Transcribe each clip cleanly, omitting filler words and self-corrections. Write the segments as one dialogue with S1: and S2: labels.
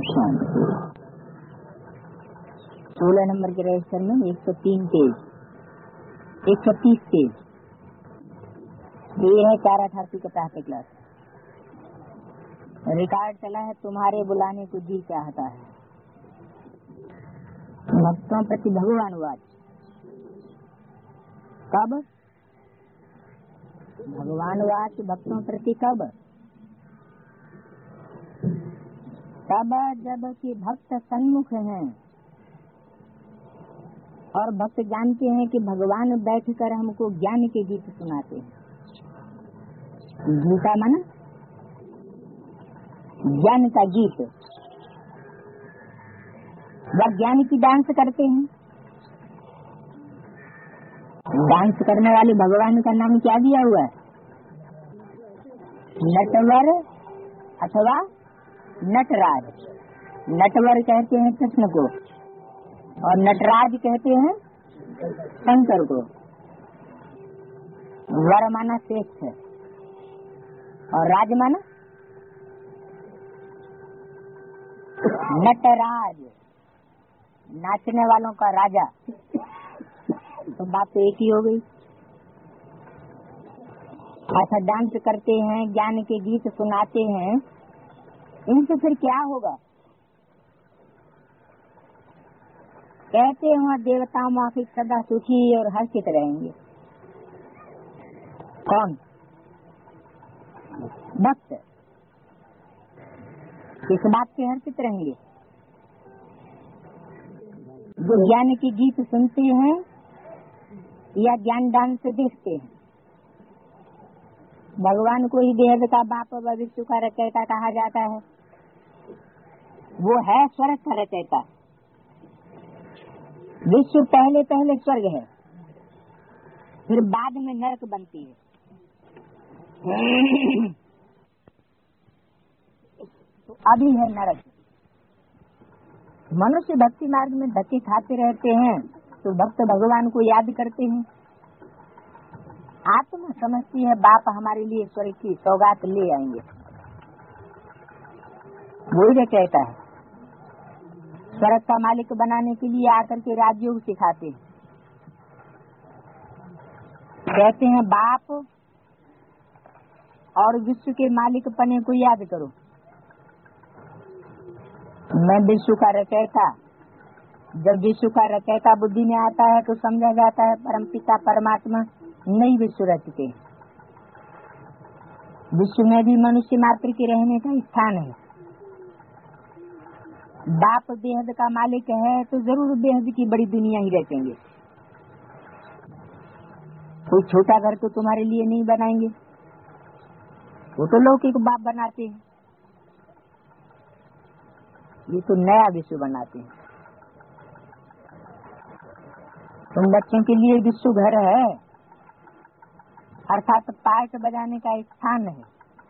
S1: शांति। 16 number के register में 103 page, 130 page. ये है 488 का प्रातः क्लास। रिकॉर्ड चला है, तुम्हारे बुलाने को जी चाहता है। भक्तों प्रति भगवान वाच। कब भगवान वाच भक्तों प्रति? कब जब कि भक्त सन्मुख हैं और भक्त जानते हैं कि भगवान बैठकर हमको ज्ञान के गीत सुनाते हैं। गीता माना ज्ञान का गीत। वह ज्ञान की डांस करते हैं। डांस करने वाले भगवान का नाम क्या दिया हुआ है? नटवर अथवा नटराज। नटवर कहते हैं कृष्ण को और नटराज कहते हैं शंकर को। वर माना श्रेष्ठ और राज माना नटराज, नाचने वालों का राजा। तो बात तो एक ही हो गई। ऐसा डांस करते हैं, ज्ञान के गीत सुनाते हैं, इनसे फिर क्या होगा? कहते हैं देवता माफिक सदा सुखी और हर्षित रहेंगे। कौन? भक्त। किस बात से हर्षित रहेंगे? जो ज्ञान की गीत सुनते हैं या ज्ञान दान से देखते हैं। भगवान को ही बेहद का बाप व विश्व का रचयिता कहा जाता है। वो है स्वर्ग का रचयिता। विश्व पहले पहले स्वर्ग है, फिर बाद में नरक बनती है। तो अभी है नरक। मनुष्य भक्ति मार्ग में धक्के खाते रहते हैं तो भक्त भगवान को याद करते हैं। आत्मा समझती है बाप हमारे लिए स्वर्ग की सौगात ले आएंगे। वही रचयिता है। स्वर्ग का मालिक बनाने के लिए आकर के राजयोग सिखाते हैं। कहते हैं बाप और विश्व के मालिक पने को याद करो। मैं विश्व का रचयिता। जब विश्व का रचयिता बुद्धि में आता है तो समझा जाता है परमपिता परमात्मा नई विश्व रचते। विश्व में भी मनुष्य मात्र के रहने का स्थान है। बाप बेहद का मालिक है तो जरूर बेहद की बड़ी दुनिया ही रचेंगे। कोई छोटा घर तो तुम्हारे लिए नहीं बनाएंगे, वो तो लौकिक बाप बनाते हैं। ये तो नया विश्व बनाते हैं। तुम बच्चों के लिए विश्व घर है, अर्थात पार्ट बजाने का स्थान है।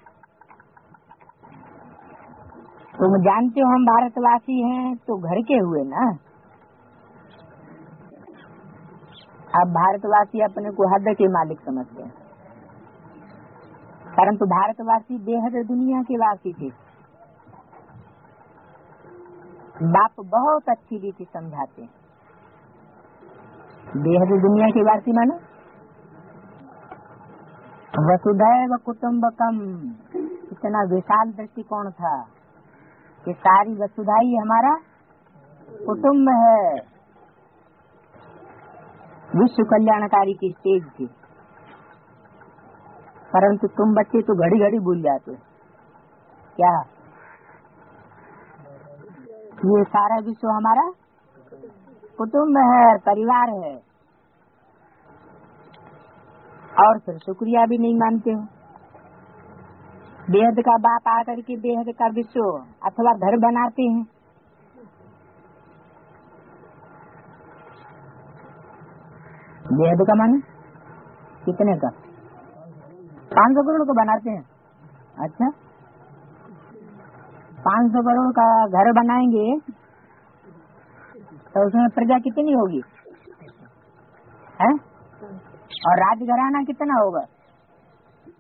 S1: तुम जानते हो हम भारतवासी हैं तो घर के हुए ना। अब भारतवासी अपने को हद के मालिक समझते हैं, परंतु भारतवासी बेहद दुनिया के वासी थे। बाप बहुत अच्छी रीति समझाते हैं। बेहद दुनिया के वासी मानो वसुधैव कुटुम्बकम। इतना विशाल दृष्टिकोण था कि सारी वसुधा ही हमारा कुटुम्ब है। विश्व कल्याणकारी की स्टेज थी, परंतु तुम बच्चे तो घड़ी घड़ी भूल जाते हो। क्या ये सारा विश्व हमारा कुटुम्ब है, परिवार है? और फिर शुक्रिया भी नहीं मानते हो। बेहद का बाप आकर के बेहद का विश्व अथवा घर बनाते हैं। बेहद का माने कितने का? 500 करोड़ को बनाते हैं। अच्छा, 500 करोड़ का घर बनाएंगे तो उसमें प्रजा कितनी होगी है? और राजघराना कितना होगा?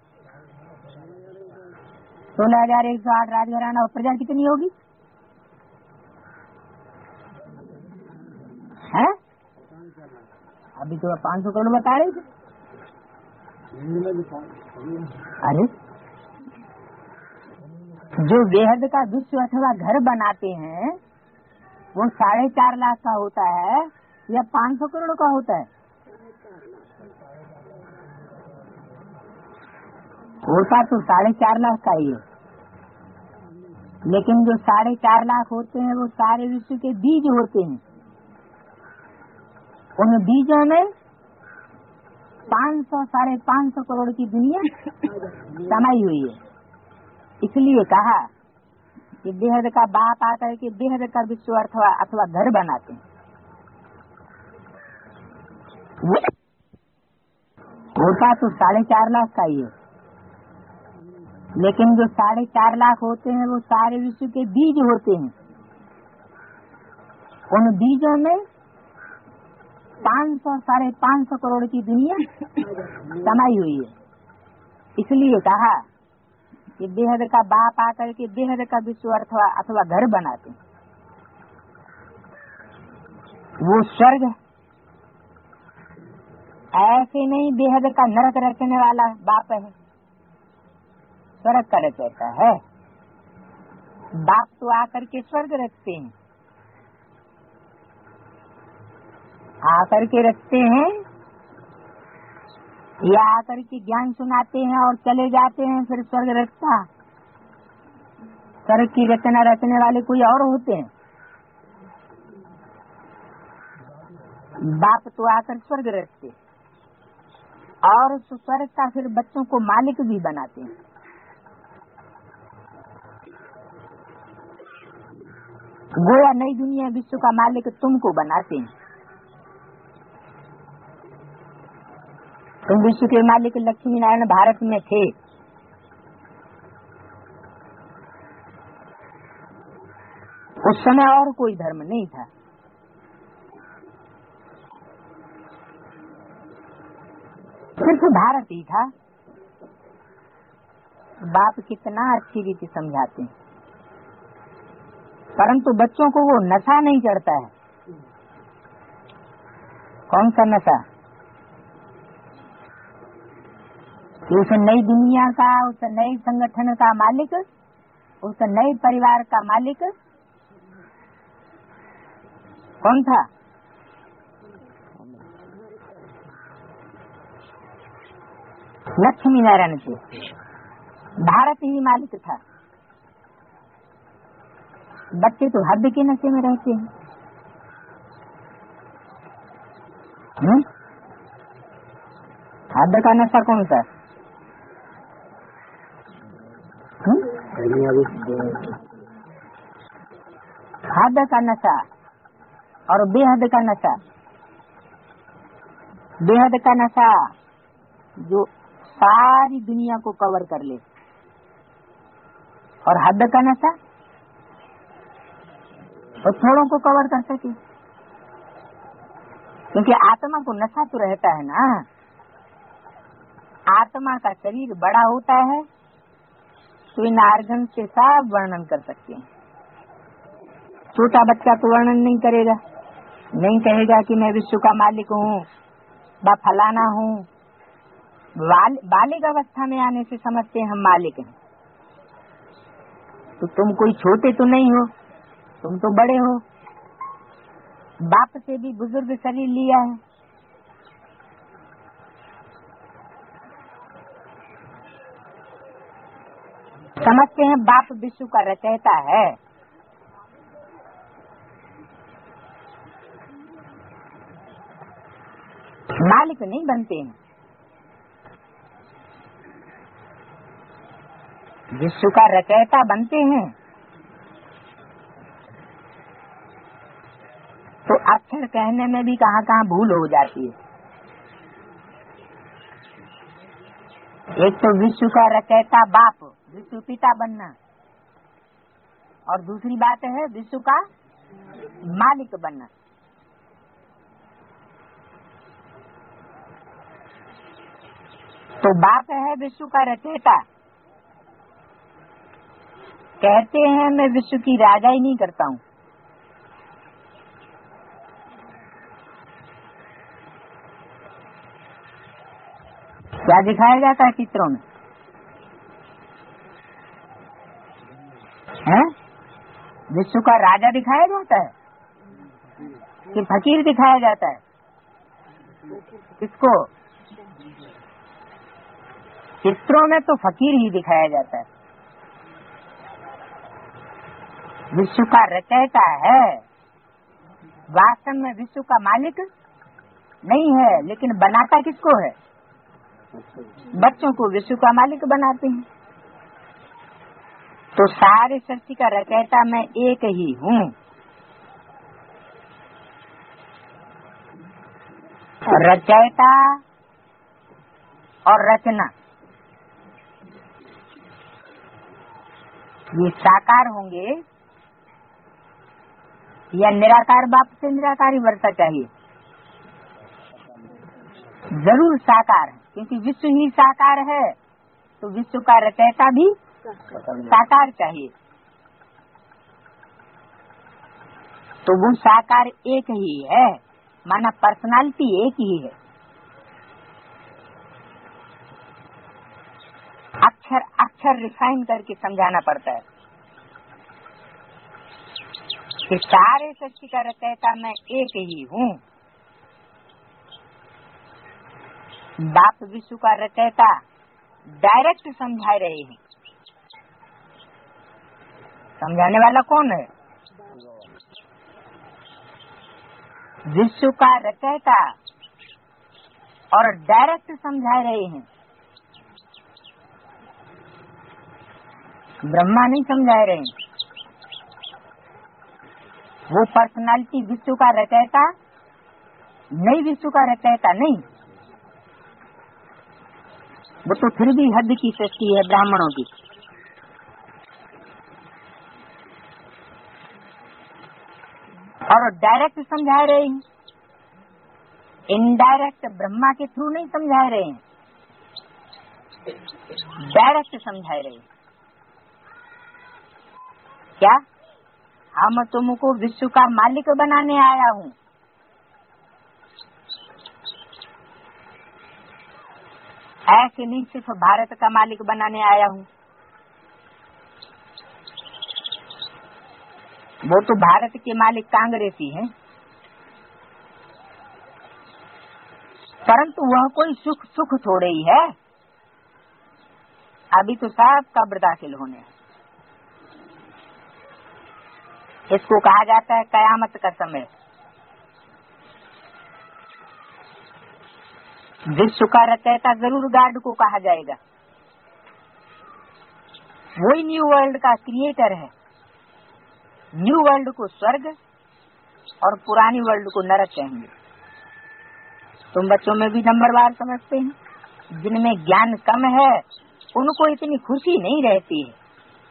S1: 16,108 राजघराना। और प्रजा कितनी होगी? है? अभी तो 500 करोड़ बता रहे थे। अरे जो बेहद का विश्व अथवा घर बनाते हैं वो 4.5 लाख का होता है या 500 करोड़ का होता है? होता तो 4.5 लाख का ही है, लेकिन जो 4.5 लाख होते हैं वो सारे विश्व के बीज होते हैं। उन बीजों में 500-550 करोड़ की दुनिया समाई हुई है। इसलिए कहा कि बेहद का बाप आकर के बेहद का विश्व अथवा घर बनाते हैं। होता तो 4.5 लाख का ही है, लेकिन जो 4.5 लाख होते हैं वो सारे विश्व के बीज होते हैं। उन बीजों में 500-550 करोड़ की दुनिया समाई हुई है। इसलिए कहा कि बेहद का बाप आकर के बेहद का विश्व अथवा घर बनाते हैं। वो स्वर्ग ऐसे नहीं बेहद का नरक रचने वाला बाप है, स्वर्ग का रचयिता है। बाप तो आकर के स्वर्ग रचते हैं, आकर के रचते हैं या आकर के ज्ञान सुनाते हैं और चले जाते हैं, फिर स्वर्ग रचता। स्वर्ग की रचना रचने वाले कोई और होते हैं। बाप तो आकर स्वर्ग रचते और उस स्वर्ग का फिर बच्चों को मालिक भी बनाते हैं। गोया नई दुनिया विश्व का मालिक तुमको बनाते हैं। तुम विश्व के मालिक लक्ष्मी नारायण भारत में थे, उस समय और कोई धर्म नहीं था। सिर्फ भारत ही था। बाप कितना अच्छी रीति समझाते हैं, परंतु बच्चों को वो नशा नहीं चढ़ता है। कौन सा नशा? उस नई दुनिया का, उस नए संगठन का मालिक, उस नए परिवार का मालिक कौन था? लक्ष्मी नारायण थे। भारत ही मालिक था। बच्चे तो हद के नशे में रहते हैं। हद का नशा कौन सा? हद का नशा और बेहद का नशा। बेहद का नशा जो सारी दुनिया को कवर कर ले, और हद का नशा तो थोड़ों को कवर कर सके। क्योंकि आत्मा को नशा तो रहता है ना। आत्मा का शरीर बड़ा होता है तो इन आर्गन से सब वर्णन कर सकते हैं। छोटा बच्चा तो वर्णन नहीं करेगा, नहीं कहेगा कि मैं विश्व का मालिक हूँ, व फलाना हूँ। बालिग अवस्था में आने से समझते हैं हम मालिक हैं। तो तुम कोई छोटे तो नहीं हो, तुम तो बड़े हो। बाप से भी बुजुर्ग शरीर लिया है। समझते हैं बाप विश्व का रचयिता है। मालिक नहीं बनते हैं। विश्व का रचयिता बनते हैं तो अक्षर कहने में भी कहाँ कहाँ भूल हो जाती है। एक तो विश्व का रचयिता बाप, विश्व पिता बनना, और दूसरी बात है विश्व का मालिक बनना। तो बाप है विश्व का रचयिता। कहते हैं मैं विश्व की राजाई नहीं करता हूँ, क्या दिखाया जाता है चित्रों में? हैं? विश्व का राजा दिखाया जाता है कि फकीर दिखाया जाता है? किसको? चित्रों में तो फकीर ही दिखाया जाता है। विश्व का रचयिता है, वास्तव में विश्व का मालिक नहीं है, लेकिन बनाता किसको है? बच्चों को विश्व का मालिक बनाते हैं। तो सारे सृष्टि का रचयिता मैं एक ही हूँ। रचयिता और रचना ये साकार होंगे या निराकार? बाप से निराकार ही वर्षा चाहिए? जरूर साकार है, क्योंकि विश्व ही साकार है, तो विश्व का रचयिता भी साकार चाहिए। तो वो साकार एक ही है, माना पर्सनालिटी एक ही है। अक्षर अक्षर रिफाइन करके समझाना पड़ता है कि सारे सृष्टि का रचयिता मैं एक ही हूँ। बाप विश्व का रचयिता डायरेक्ट समझा रहे हैं। समझाने वाला कौन है? विश्व का रचयिता, और डायरेक्ट समझा रहे हैं। ब्रह्मा नहीं समझा रहे हैं। वो पर्सनालिटी विश्व का रचयिता नहीं, विश्व का रचयिता नहीं। वो तो फिर भी हद की सृष्टि है ब्राह्मणों की। और डायरेक्ट समझा रहे हैं, इनडायरेक्ट ब्रह्मा के थ्रू नहीं समझा रहे हैं, डायरेक्ट समझा रहे हैं। क्या? हम तुमको विश्व का मालिक बनाने आया हूँ। ऐसे नहीं सिर्फ भारत का मालिक बनाने आया हूँ। वो तो भारत के मालिक कांग्रेसी हैं, परंतु वह कोई सुख सुख थोड़े ही है। अभी तो सब कब्र दाखिल होने हैं। इसको कहा जाता है कयामत का समय। विश्व का रचयिता जरूर गार्ड को कहा जाएगा। वही न्यू वर्ल्ड का क्रिएटर है। न्यू वर्ल्ड को स्वर्ग और पुरानी वर्ल्ड को नरक कहेंगे। तुम बच्चों में भी नंबरवार समझते हैं। जिनमें ज्ञान कम है उनको इतनी खुशी नहीं रहती है।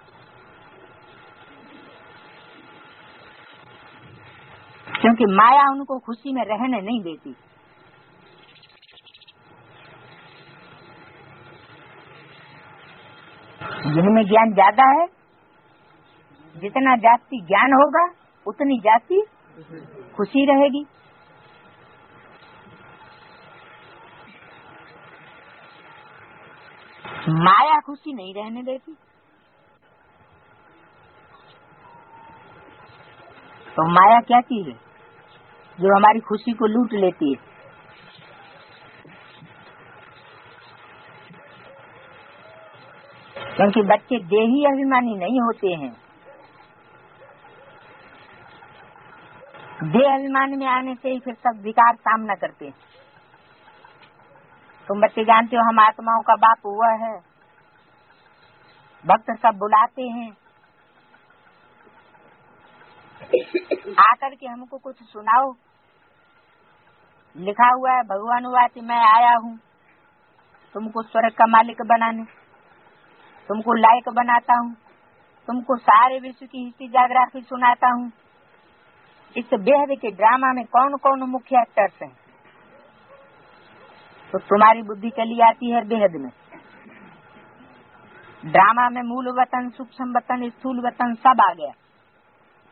S1: क्योंकि माया उनको खुशी में रहने नहीं देती। जिनमें ज्ञान ज्यादा है, जितना जास्ती ज्ञान होगा उतनी जास्ती खुशी रहेगी। माया खुशी नहीं रहने देती। तो माया क्या चीज है जो हमारी खुशी को लूट लेती है? क्योंकि बच्चे देही अभिमानी नहीं होते हैं। देह अभिमान में आने से ही फिर सब विकार सामना करते हैं। तुम बच्चे जानते हो हम आत्माओं का बाप हुआ है। भक्त सब बुलाते हैं, आकर के हमको कुछ सुनाओ। लिखा हुआ है भगवानुवाच मैं आया हूँ तुमको स्वर्ग का मालिक बनाने, तुमको लायक बनाता हूँ, तुमको सारे विश्व की हिस्ट्री ज्योग्राफी सुनाता हूँ। इस बेहद के ड्रामा में कौन कौन मुख्य एक्टर्स हैं? तो तुम्हारी बुद्धि चली आती है बेहद में। ड्रामा में मूल वतन, सूक्ष्म वतन, स्थूल वतन सब आ गया।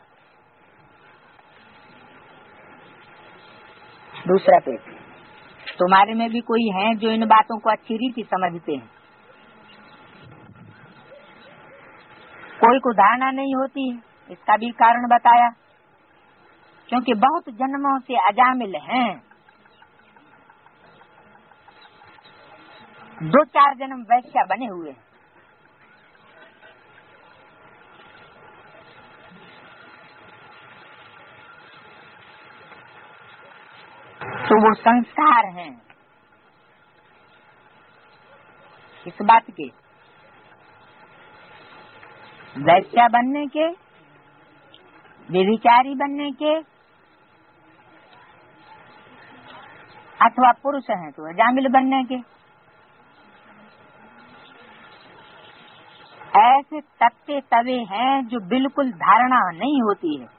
S1: दूसरा पेज तुम्हारे में भी कोई हैं जो इन बातों को अच्छी रीति समझते हैं, कोई को धारणा नहीं होती है। इसका भी कारण बताया, क्योंकि बहुत जन्मों से अजामिल हैं, 2-4 जन्म वैश्या बने हुए हैं। तो वो संस्कार हैं इस बात के, वैश्या बनने के, व्यभिचारी बनने के, अथवा पुरुष हैं तो अजामिल बनने के। ऐसे तत्ते तवे हैं जो बिल्कुल धारणा नहीं होती है,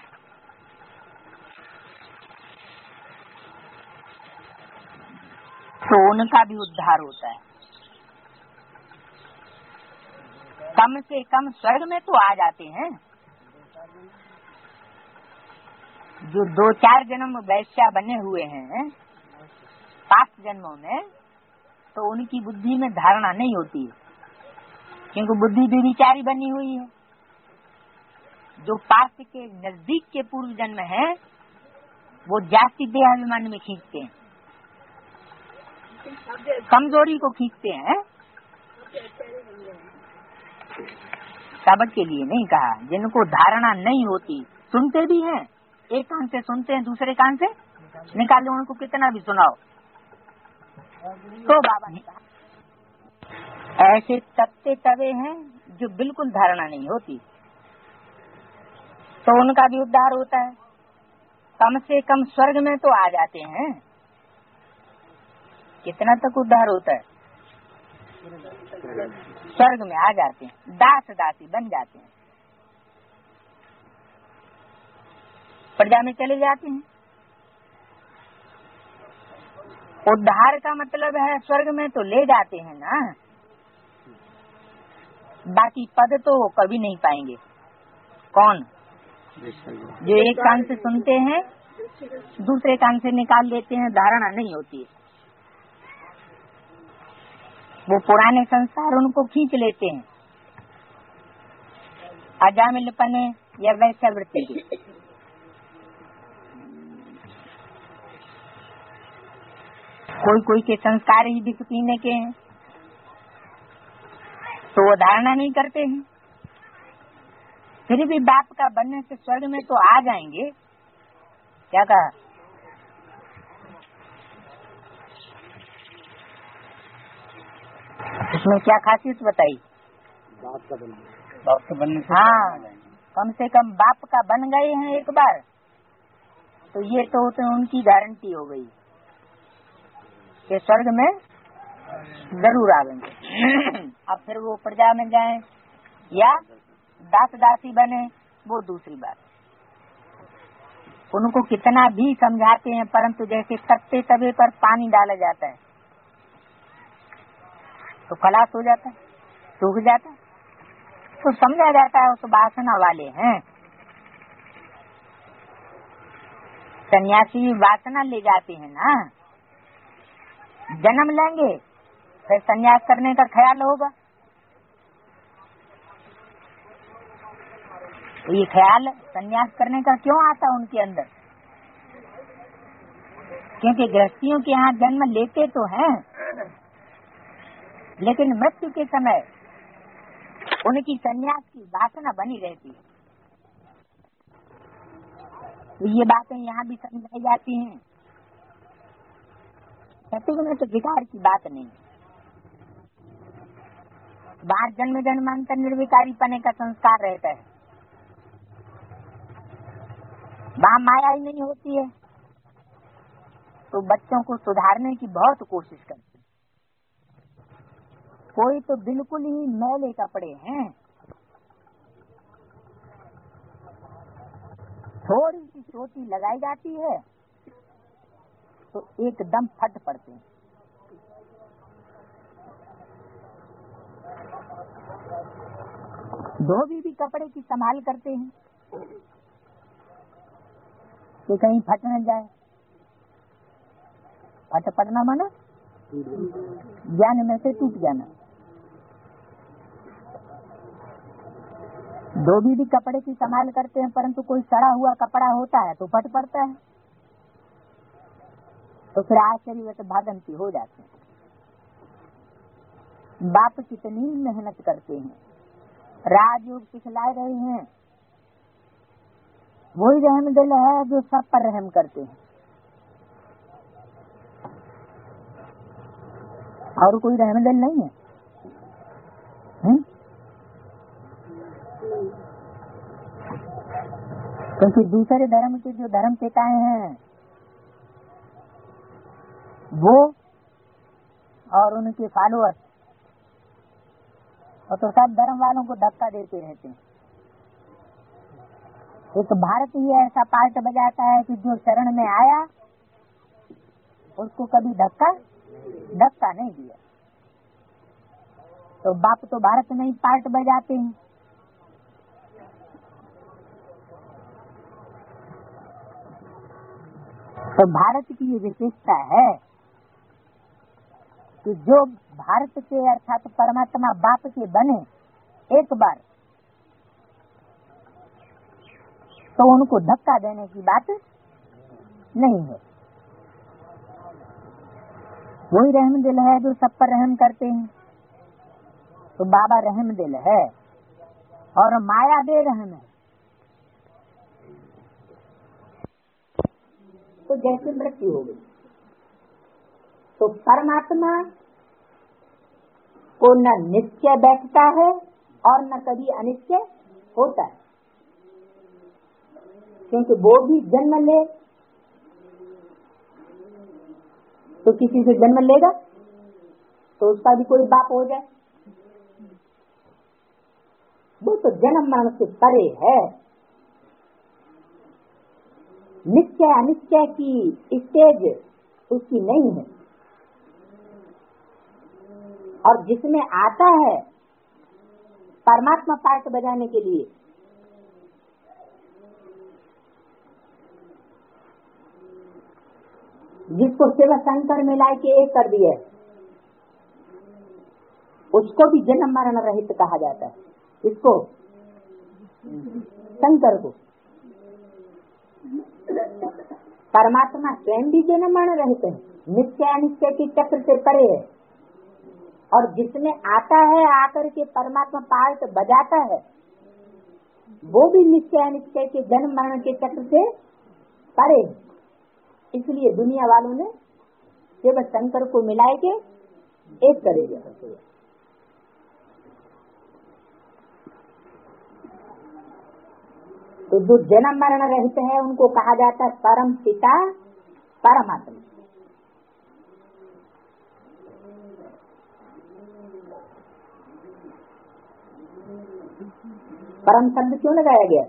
S1: तो उनका भी उद्धार होता है। कम से कम स्वर्ग में तो आ जाते हैं। जो 2-4 जन्म वैश्या बने हुए हैं 5 जन्मों में, तो उनकी बुद्धि में धारणा नहीं होती है, क्योंकि बुद्धि व्यभिचारी बनी हुई है। जो पास के नजदीक के पूर्व जन्म है वो जाति देहाभिमान में खींचते हैं, कमजोरी को खींचते हैं। सबक के लिए नहीं कहा, जिनको धारणा नहीं होती, सुनते भी हैं, एक कान से सुनते हैं, दूसरे कान से निकालो, उनको कितना भी सुनाओ। तो बाबा ने कहा ऐसे तत्ते तवे हैं जो बिल्कुल धारणा नहीं होती, तो उनका भी उद्धार होता है। कम से कम स्वर्ग में तो आ जाते हैं। कितना तक उद्धार होता है? स्वर्ग में आ जाते हैं, दास दासी बन जाते हैं, प्रजा में चले जाते हैं। उद्धार का मतलब है स्वर्ग में तो ले जाते हैं ना, बाकी पद तो कभी नहीं पाएंगे। कौन? जो एक कान से सुनते हैं दूसरे कान से निकाल लेते हैं, धारणा नहीं होती है, वो पुराने संस्कार उनको खींच लेते हैं, अजामिल पने या वैश्य वृत्ति के। कोई कोई के संस्कार ही विष पीने के हैं, तो वो धारणा नहीं करते हैं, फिर भी बाप का बनने से स्वर्ग में तो आ जाएंगे। क्या कहा? इसमें क्या खासियत बताई? बाप का बनने से हाँ, कम से कम बाप का बन गए हैं एक बार, तो ये तो उनकी गारंटी हो गई कि स्वर्ग में जरूर आवेंगे। अब फिर वो प्रजा में जाएं या दास दासी बने, वो दूसरी बात। उनको कितना भी समझाते हैं, परंतु जैसे तत्ते तवे पर पानी डाला जाता है तो खलास हो जाता है, सूख जाता है, तो समझा जाता है उस वासना वाले हैं। सन्यासी वासना ले जाते हैं ना, जन्म लेंगे फिर सन्यास करने का ख्याल होगा, तो ये ख्याल सन्यास करने का क्यों आता उनके अंदर? क्योंकि गृहस्थियों के यहाँ जन्म लेते तो हैं, लेकिन मृत्यु के समय उनकी सन्यास की वासना बनी रहती है। तो ये बातें यहाँ भी समझाई जाती हैं। सत्युग में तो विकार की बात नहीं, बाहर जन्म जन्मांतर निर्विकारी पने का संस्कार रहता है, वहाँ माया ही नहीं होती है, तो बच्चों को सुधारने की बहुत कोशिश करते हैं। कोई तो बिल्कुल ही मैले कपड़े हैं, थोड़ी सी चोटी लगाई जाती है तो एकदम फट पड़ते हैं। धोबी भी कपड़े की संभाल करते हैं कि कहीं फट न जाए, फट पड़ना माना ज्ञान में से टूट जाना। धोबी भी कपड़े की संभाल करते हैं, परंतु कोई सड़ा हुआ कपड़ा होता है तो फट पड़ता है, तो फिर आश्चर्य वैसे भागंती हो जाते हैं। बाप कितनी मेहनत करते हैं, राजयोग सिखला रहे हैं, वही रहम दिल है जो सब पर रहम करते हैं, और कोई रहम दिल नहीं है। क्योंकि दूसरे धर्म के जो धर्म पिताएं हैं वो और उनके फॉलोअर्स और तो सब धर्म वालों को धक्का देते रहते हैं। एक भारत ही ऐसा पार्ट बजाता है कि जो शरण में आया उसको कभी धक्का नहीं दिया। तो बाप तो भारत में ही पार्ट बजाते हैं। तो भारत की ये विशेषता है कि जो भारत के अर्थात परमात्मा बाप के बने एक बार, तो उनको धक्का देने की बात नहीं है। वही रहम दिल है जो सब पर रहम करते हैं। तो बाबा रहम दिल है और माया बेरहम है। तो जैसे मृत्यु हो गई तो परमात्मा को न निश्चय बैठता है और न कभी अनिश्चय होता है, क्योंकि वो भी जन्म ले तो किसी से जन्म लेगा तो उसका भी कोई बाप हो जाए। वो तो जन्म मरण से परे है। निश्चय अनिश्चय की स्टेज उसकी नहीं है। और जिसमें आता है परमात्मा पार्ट बजाने के लिए, जिसको शिव शंकर मिला के एक कर दिया, उसको भी जन्म मरण रहित कहा जाता है। इसको शंकर को परमात्मा स्वयं भी जन्म मरण रहित है, निश्चय अनिश्चय के चक्र से परे है। और जिसमें आता है आकर के परमात्मा पार्ट बजाता है, वो भी निश्चय अनिश्चय के जन्म मरण के चक्र से परे है। इसलिए दुनिया वालों ने शिव शंकर को मिलाए के एक करेगा। तो जो जन्म मरण रहित है उनको कहा जाता है परम पिता परमात्मा। परम शब्द क्यों लगाया गया?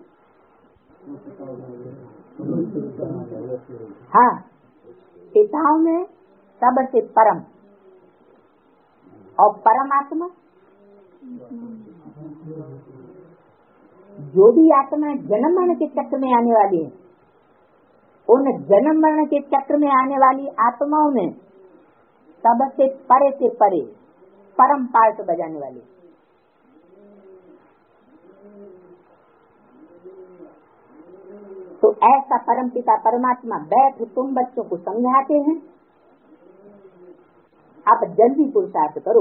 S1: हाँ, पिताओं में सबसे परम और परमात्मा। जो भी आत्मा जन्म मरण के चक्र में आने वाली है, उन जन्म मरण के चक्र में आने वाली आत्माओं में सबसे परे से परे परम पार्ट बजाने वाली। तो ऐसा परम पिता परमात्मा बैठ तुम बच्चों को समझाते हैं, आप जल्दी पुरुषार्थ करो।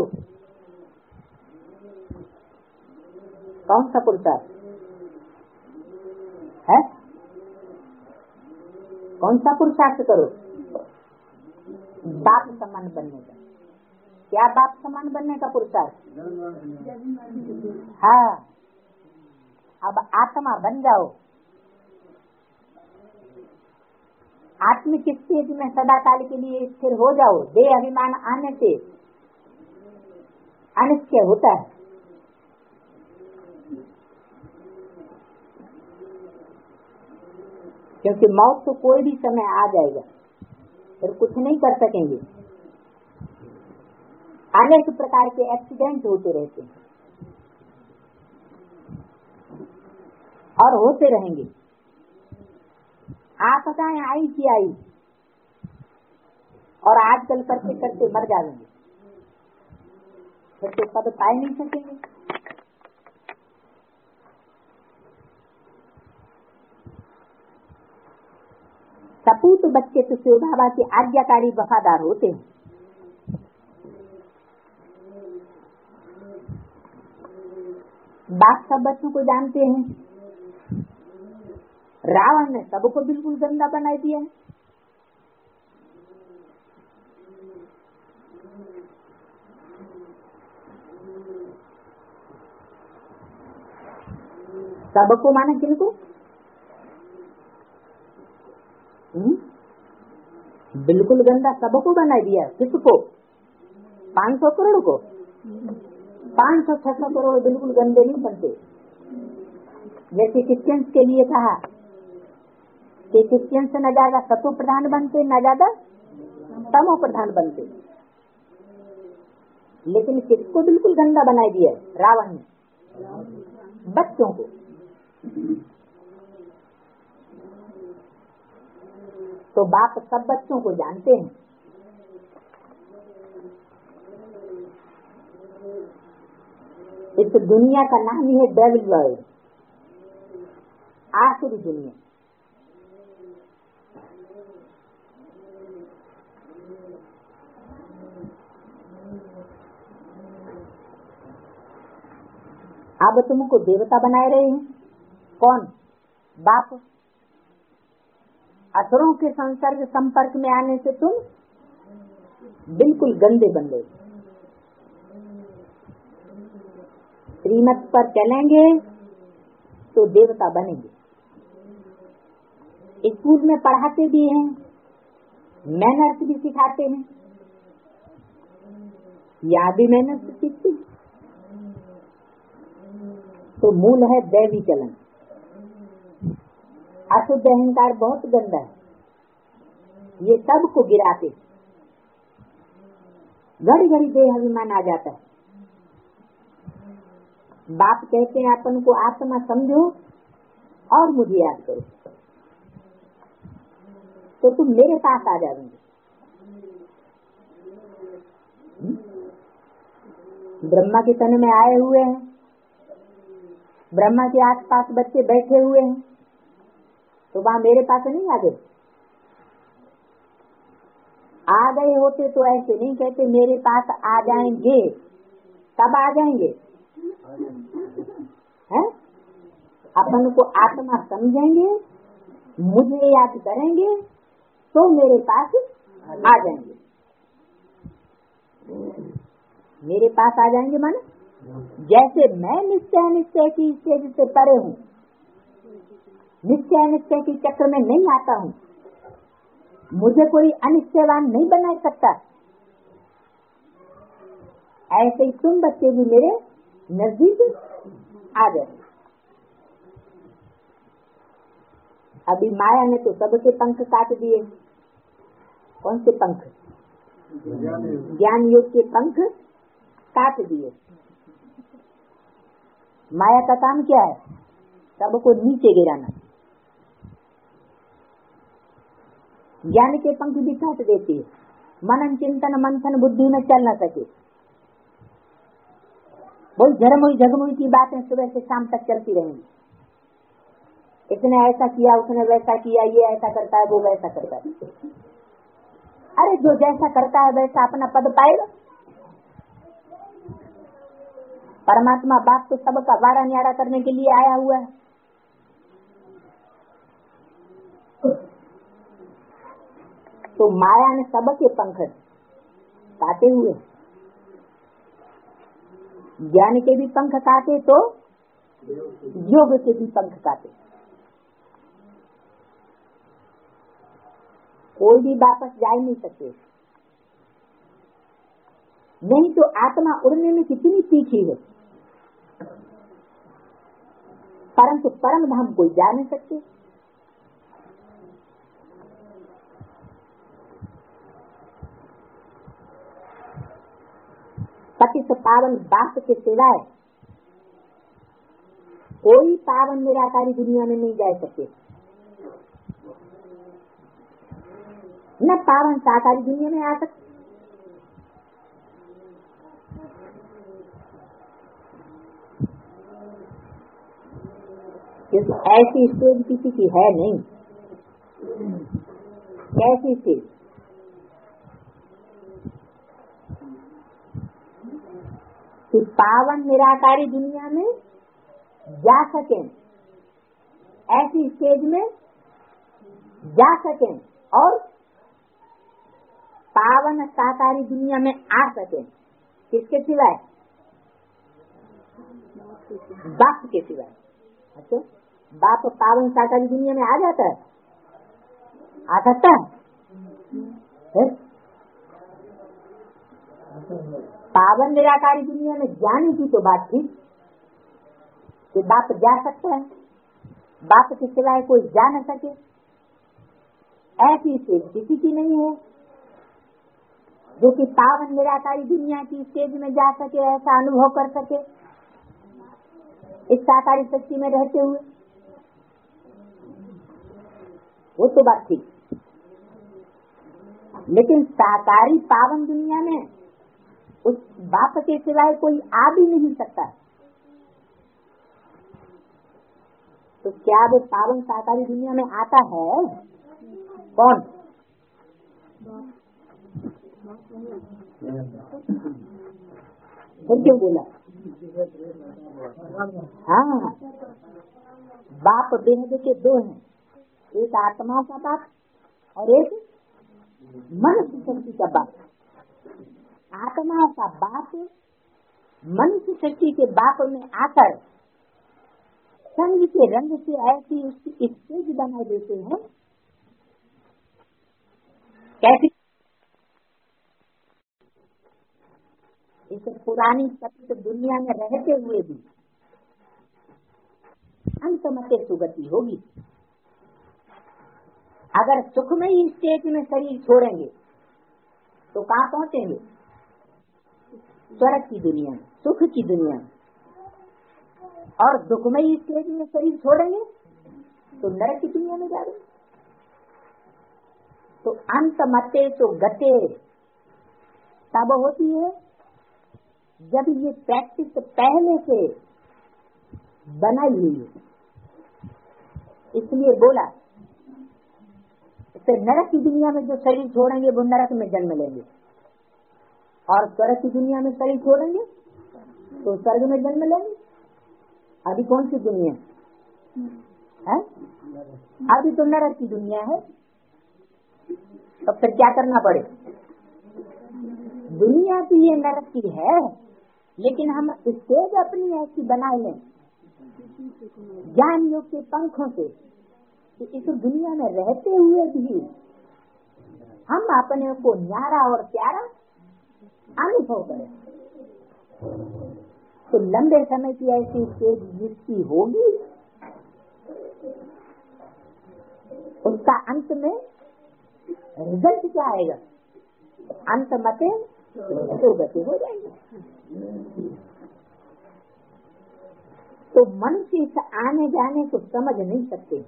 S1: कौन सा पुरुषार्थ है? कौन सा पुरुषार्थ करो? बाप समान बनने का। क्या बाप समान बनने का पुरुषार्थ? हाँ, अब आत्मा बन जाओ। आत्मिक स्थिति में सदा काल के लिए स्थिर हो जाओ। देह अभिमान आने से अनिश्चय होता है। क्योंकि मौत तो कोई भी समय आ जाएगा, फिर कुछ नहीं कर सकेंगे। अनेक प्रकार के एक्सीडेंट होते रहते हैं और होते रहेंगे। आपदाएं आई की आई, और आजकल करते करते मर जाएंगे, फिर तो पद पाए नहीं सकेंगे। सपूत बच्चे तो शिवबाबा के आज्ञाकारी वफादार होते हैं। बाप सब बच्चों को जानते हैं। रावण ने सबको बिल्कुल गंदा बना दिया है। सबको माने किनको? बिल्कुल गंदा सबको बना दिया। किसको? 500 करोड़ को। 500-600 करोड़ बिल्कुल गंदे नहीं बनते। जैसे क्रिश्चियंस के लिए कहा कि क्रिश्चियंस न ज्यादा सतो प्रधान बनते, न ज्यादा तमो प्रधान बनते। लेकिन किसको बिल्कुल गंदा बना दिया? रावण ने बच्चों को। तो बाप सब बच्चों को जानते हैं। इस दुनिया का नाम ही है डेविल वर्ल्ड, आसुरी दुनिया। अब तुमको देवता बनाए रहे हैं। कौन? बाप। असुरों के संसर्ग संपर्क में आने से तुम बिल्कुल गंदे बन गए। श्रीमत पर चलेंगे तो देवता बनेंगे। स्कूल में पढ़ाते भी हैं, मैनर्स भी सिखाते हैं, या भी मैनर्स सीखते हैं। तो मूल है दैवी चलन। अशुद्ध अहंकार बहुत गंदा है, ये सबको गिराते। घड़ी घड़ी देह अभिमान आ जाता है। बाप कहते हैं अपन को आत्मा समझो और मुझे याद करो, तो तुम मेरे पास आ जाओगे। ब्रह्मा के तन में आए हुए हैं, ब्रह्मा के आसपास बच्चे बैठे हुए हैं, तो वहां मेरे पास नहीं आ गए। आ गए होते तो ऐसे नहीं कहते मेरे पास आ जाएंगे। कब आ जाएंगे? हैं? अपन को आत्मा समझेंगे, मुझे याद करेंगे तो मेरे पास आ जाएंगे। मेरे पास आ जाएंगे माने जैसे मैं निश्चय निश्चय की स्टेज से परे हूँ, निश्चय निश्चय की चक्र में नहीं आता हूँ, मुझे कोई अनिश्चयवान नहीं बना सकता। ऐसे ही तुम बच्चे भी मेरे नजदीक आ जाए। अभी माया ने तो सबके पंख काट दिए। कौन से पंख? ज्ञान योग के पंख काट दिए। माया का काम क्या है? सबको नीचे गिराना। ज्ञान के पंख भी काट देती है। मनन चिंतन मंथन बुद्धि में चल न सके, वही झरमुई झगमुई की बातें सुबह से शाम तक चलती रहेंगी। इसने ऐसा किया, उसने वैसा किया, ये ऐसा करता है, वो वैसा करता है। अरे जो जैसा करता है वैसा अपना पद पाएगा। परमात्मा बाप तो सबका वारा न्यारा करने के लिए आया हुआ है। तो माया ने सबके पंख काटे हुए, ज्ञान के भी पंख काटे तो योग के भी पंख काटे। कोई भी वापस जा ही नहीं सकते। नहीं तो आत्मा उड़ने में कितनी तीखी है, परंतु परम धाम कोई जा नहीं सकते। पतित पावन बाप के सिवाय कोई पावन निराकारी दुनिया में नहीं जा सकते। न पावन साकारी दुनिया में आ सकते। क्योंकि ऐसी स्टेज किसी की है नहीं। कैसी स्टेज? कि पावन निराकारी दुनिया में जा सकें, ऐसी स्टेज में जा सकें और पावन साकारी दुनिया में आ सकें। किसके सिवाय? बाप के सिवाय। अच्छा, बाप पावन साकारी दुनिया में आ जाता है? आ सकता है? पावन निराकारी दुनिया में जाने की तो बात थी कि बाप जा सकता है, बाप के सिवाय कोई जा न सके। ऐसी स्टेज किसी की नहीं है जो कि पावन निराकारी दुनिया की स्टेज में जा सके, ऐसा अनुभव कर सके इस साकारी शक्ति में रहते हुए। वो तो बात थी, लेकिन साकारी पावन दुनिया में उस बाप के सिवाय कोई आ भी नहीं सकता। तो क्या वो पावन साकारी दुनिया में आता है? कौन? फिर क्यों बोला? हाँ, बाप बेहद के दो हैं, एक आत्मा का बाप और एक मनुष्य शक्ति का बाप। आत्मा का बाप मनुष्य शक्ति के बाप में आकर संग के रंग से ऐसी उसकी स्टेज बना देते हैं। कैसी? इस पुरानी सत्य दुनिया में रहते हुए भी अंत मते सुगति होगी। अगर सुखमयी स्टेज में शरीर छोड़ेंगे तो कहाँ पहुँचेंगे? स्वर्ग की दुनिया में, सुख की दुनिया में। और दुखमयी स्टेज में शरीर छोड़ेंगे तो नरक की दुनिया में जाएंगे। तो अंत मते तो गते तब होती है जब ये प्रैक्टिस पहले से बनाई हुई है। इसलिए बोला तो नरक की दुनिया में जो शरीर छोड़ेंगे वो नरक में जन्म लेंगे, और स्वर्ग की दुनिया में शरीर छोड़ेंगे तो स्वर्ग में जन्म लेंगे। अभी कौन सी दुनिया है? अभी तो नरक की दुनिया है। तो फिर क्या करना पड़े? दुनिया की ये नरक की है, लेकिन हम स्टेज अपनी ऐसी बना लें ज्ञान योग के पंखों से कि इस दुनिया में रहते हुए भी हम अपने को न्यारा और प्यारा अनुभव करें। तो लंबे समय की ऐसी स्टेज जिसकी होगी उसका अंत में रिजल्ट क्या आएगा? अंत मते दुर्गति हो जाएगी। तो मनुष्य इस आने जाने को समझ नहीं सकते,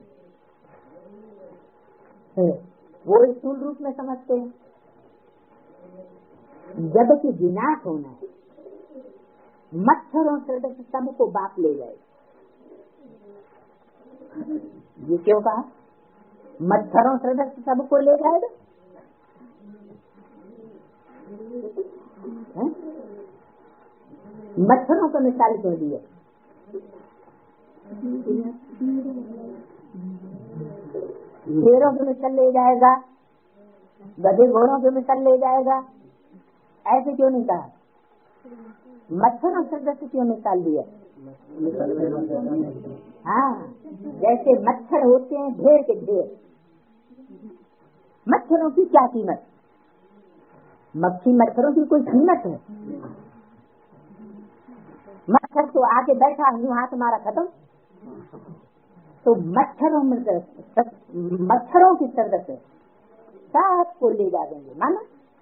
S1: वो स्थूल रूप में समझते हैं। जबकि विनाश होना है, मच्छरों से सबको बाप ले जाए। ये क्यों कहा? मच्छरों से सबको ले जाएगा। मच्छरों को मिसाल क्यों दी है? शेरों के मिसल ले जाएगा, गधे घोड़ों के मिसल ले जाएगा, ऐसे क्यों नहीं कहा? मच्छरों से क्यों मिसाल दिया? हाँ, जैसे मच्छर होते हैं ढेर के ढेर, मच्छरों की क्या कीमत? मक्खी मच्छरों की कोई कीमत है? मच्छर तो आके बैठा, यूं हाथ मारा, खत्म। तो मच्छरों की सर्दत है, सबको ले जा देंगे। माना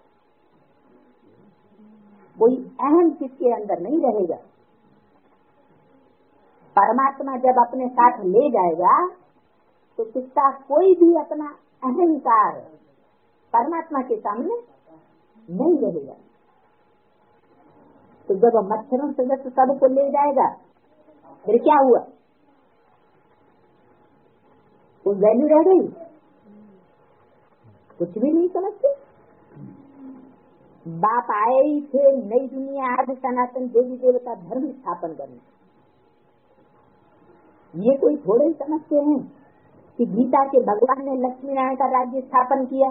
S1: कोई अहम किसके अंदर नहीं रहेगा। परमात्मा जब अपने साथ ले जाएगा तो किसका कोई भी अपना अहंकार परमात्मा के सामने नहीं रहेगा। तो जब मच्छरों से सबको ले जाएगा फिर क्या हुआ? कोई वैल्यू रह गई? कुछ भी नहीं समझते। बाप आए ही थे नई दुनिया आदि सनातन देवी देवता धर्म स्थापन करने। ये कोई थोड़े ही समझते हैं कि गीता के भगवान ने लक्ष्मी नारायण का राज्य स्थापन किया।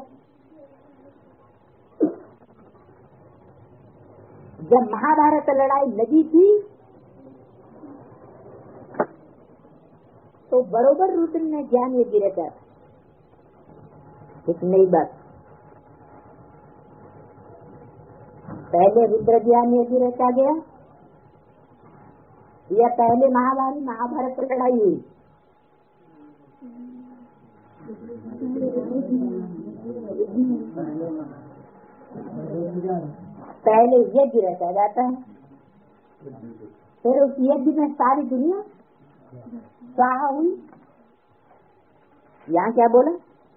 S1: जब महाभारत लड़ाई लगी थी तो बरोबर रुद्र ने ज्ञान यज्ञ रचा था। एक नई बात, पहले रुद्र ज्ञान यज्ञ रचा गया या पहले महाभारत लड़ाई हुई? पहले यज्ञ रचा जाता है, फिर उस यज्ञ में सारी दुनिया स्वाहा हुई। यहाँ क्या बोला?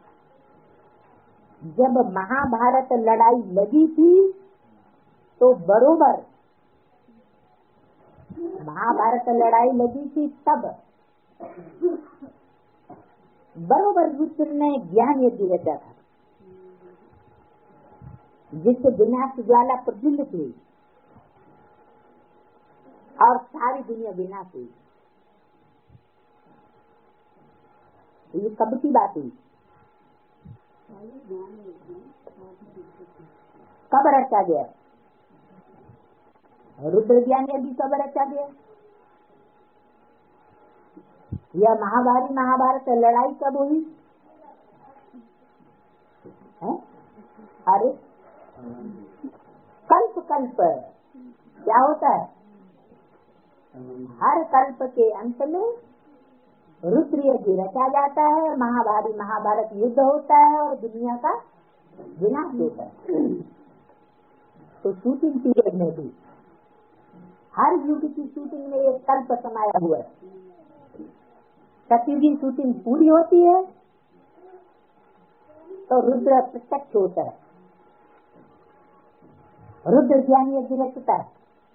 S1: जब महाभारत लड़ाई लगी थी तो बरोबर महाभारत लड़ाई लगी थी तब बरोबर रुद्र ने ज्ञान यज्ञ रचा था, जिससे विनाश ज्वाला प्रज्वलित हुई और सारी दुनिया विनाश हुई। ये कब की बात हुई? कब रचा गया? रुद्र ज्ञान यज्ञ कब रचा गया? यह महाभारत लड़ाई कब हुई है? अरे कल्प क्या होता है? हर कल्प के अंत में रुद्र यज्ञ रचा जाता है, महाभारत युद्ध होता है और दुनिया का विनाश होता है। तो शूटिंग पीरियड में भी हर युग की शूटिंग में एक कल्प समाया हुआ है। सतयुगी शूटिंग पूरी होती है तो रुद्र प्रत्यक्ष होता है, रुद्र ज्ञान यज्ञ रचता है।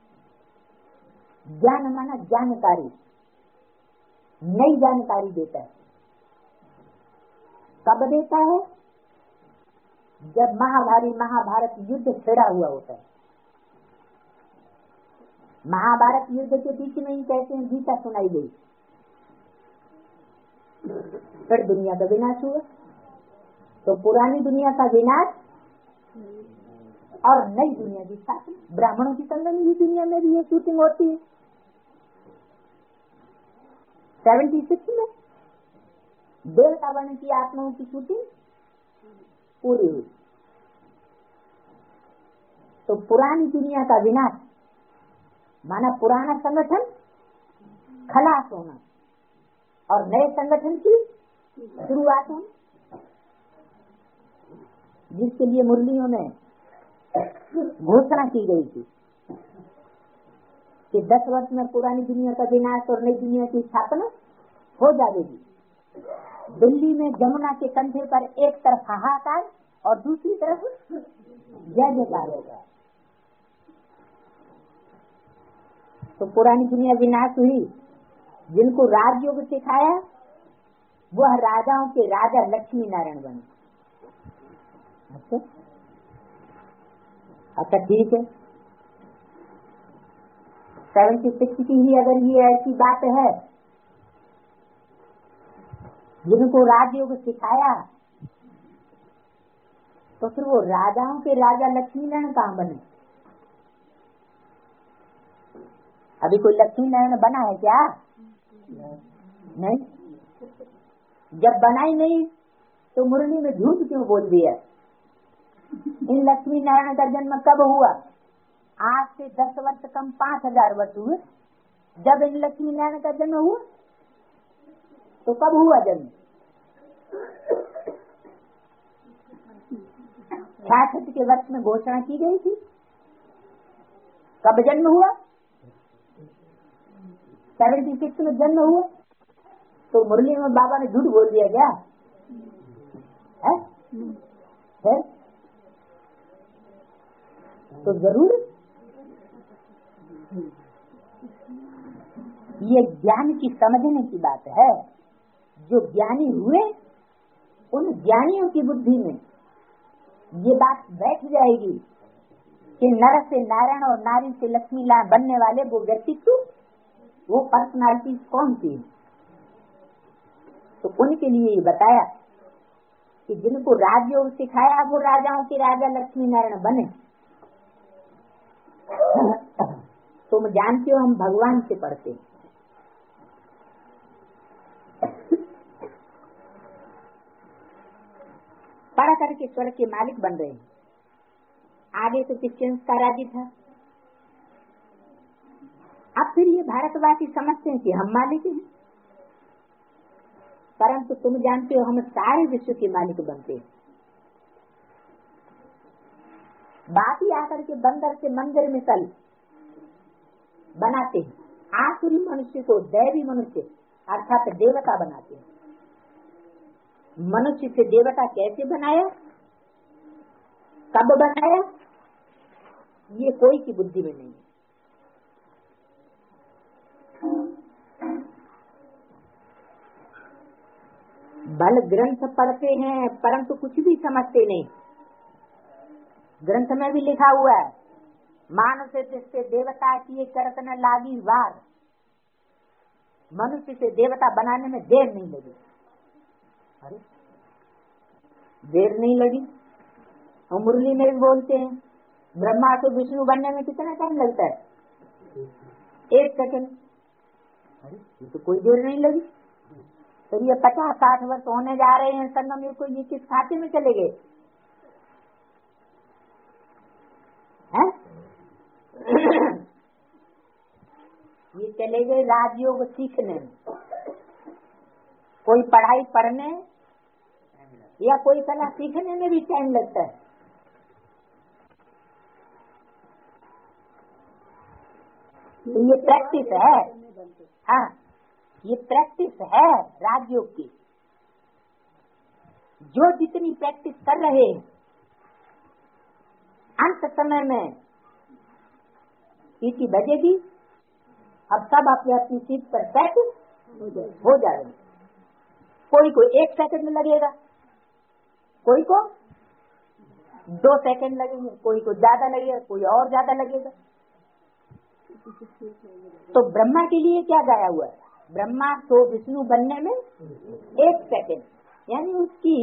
S1: ज्ञान माना जानकारी, नई जानकारी देता है। कब देता है? जब महाभारत युद्ध छिड़ा हुआ होता है। महाभारत युद्ध के बीच में ही कहते हैं गीता सुनाई गई, फिर दुनिया का विनाश हुआ। तो पुरानी दुनिया का विनाश और नई दुनिया की स्थापना। ब्राह्मणों की संगम की दुनिया में भी ये शूटिंग होती है। 76 में देवता वर्ण की आत्माओं की शूटिंग पूरी हुई। तो पुरानी दुनिया का विनाश माना पुराना संगठन खलास होना और नए संगठन की शुरुआत होना, जिसके लिए मुरलियों में घोषणा की गई थी कि 10 वर्ष में पुरानी दुनिया का विनाश और नई दुनिया की स्थापना हो जाएगी। दिल्ली में जमुना के कंधे पर एक तरफ हाहाकार और दूसरी तरफ जय जयकार होगा। तो पुरानी दुनिया विनाश हुई। जिनको राजयोग सिखाया वह राजाओं के राजा लक्ष्मी नारायण बने। अच्छा ठीक है, 76 की ही अगर ये ऐसी बात है, जिनको राजयोग सिखाया तो फिर वो राजाओं के राजा लक्ष्मी नारायण कहाँ बने? अभी कोई लक्ष्मी नारायण बना है क्या? नहीं। जब बना ही नहीं तो मुरली में झूठ क्यों बोल दिया? इन लक्ष्मी नारायण का जन्म कब हुआ? आज से 10 वर्ष कम 5000 वर्ष हुए जब इन लक्ष्मी नारायण का जन्म हुआ। तो कब हुआ जन्म? 66 के वर्ष में घोषणा की गई थी। कब जन्म हुआ? 76 में जन्म हुआ। तो मुरली में बाबा ने झूठ बोल दिया क्या है? तो जरूर ये ज्ञान की समझने की बात है। जो ज्ञानी हुए उन ज्ञानियों की बुद्धि में ये बात बैठ जाएगी कि नर से नारायण और नारी से लक्ष्मी बनने वाले वो व्यक्तित्व, वो पर्सनालिटी कौन सी है। तो उनके लिए बताया कि जिनको राजयोग सिखाया वो राजाओं के राजा लक्ष्मी नारायण बने। तुम जानते हो हम भगवान से पढ़ते हैं, पढ़ करके स्वर्ग के मालिक बन रहे हैं। आगे तो क्रिश्चियंस का राज्य था। अब फिर ये भारतवासी समझते हैं कि हम मालिक हैं, परंतु तुम जानते हो हम सारे विश्व के मालिक बनते हैं। बात ही आकर के बंदर से मंदिर में कल बनाते हैं, आसुरी मनुष्य को दैवी मनुष्य अर्थात देवता बनाते हैं। मनुष्य से देवता कैसे बनाया, कब बनाया, ये कोई की बुद्धि में नहीं है। बल ग्रंथ पढ़ते हैं परंतु कुछ भी समझते नहीं। ग्रंथ में भी लिखा हुआ है, मानस से देवता किए करत न लागी वार। मनुष्य से देवता बनाने में देर नहीं लगी। अरे देर नहीं लगी। हम मुरली में भी बोलते हैं ब्रह्मा से विष्णु बनने में कितना टाइम लगता है, 1 सेकंड। अरे ये तो कोई देर नहीं लगी। तो ये 50-60 वर्ष होने जा रहे हैं संगम युग को, ये किस खाते में चले गए हैं? ये चले गए राजयोग सीखने में। कोई पढ़ाई पढ़ने या कोई कला सीखने में भी टाइम लगता है। तो ये प्रैक्टिस है। हाँ, ये प्रैक्टिस है राजयोग की। जो जितनी प्रैक्टिस कर रहे हैं अंत समय में सीटी बजेगी। अब सब अपनी अपनी सीट पर सेट हो जाएंगे। कोई को 1 सेकंड लगेगा, कोई को 2 सेकंड लगेंगे, कोई को ज्यादा लगेगा, कोई और ज्यादा लगेगा। तो ब्रह्मा के लिए क्या गाया हुआ है, ब्रह्मा तो विष्णु बनने में 1 सेकंड, यानी उसकी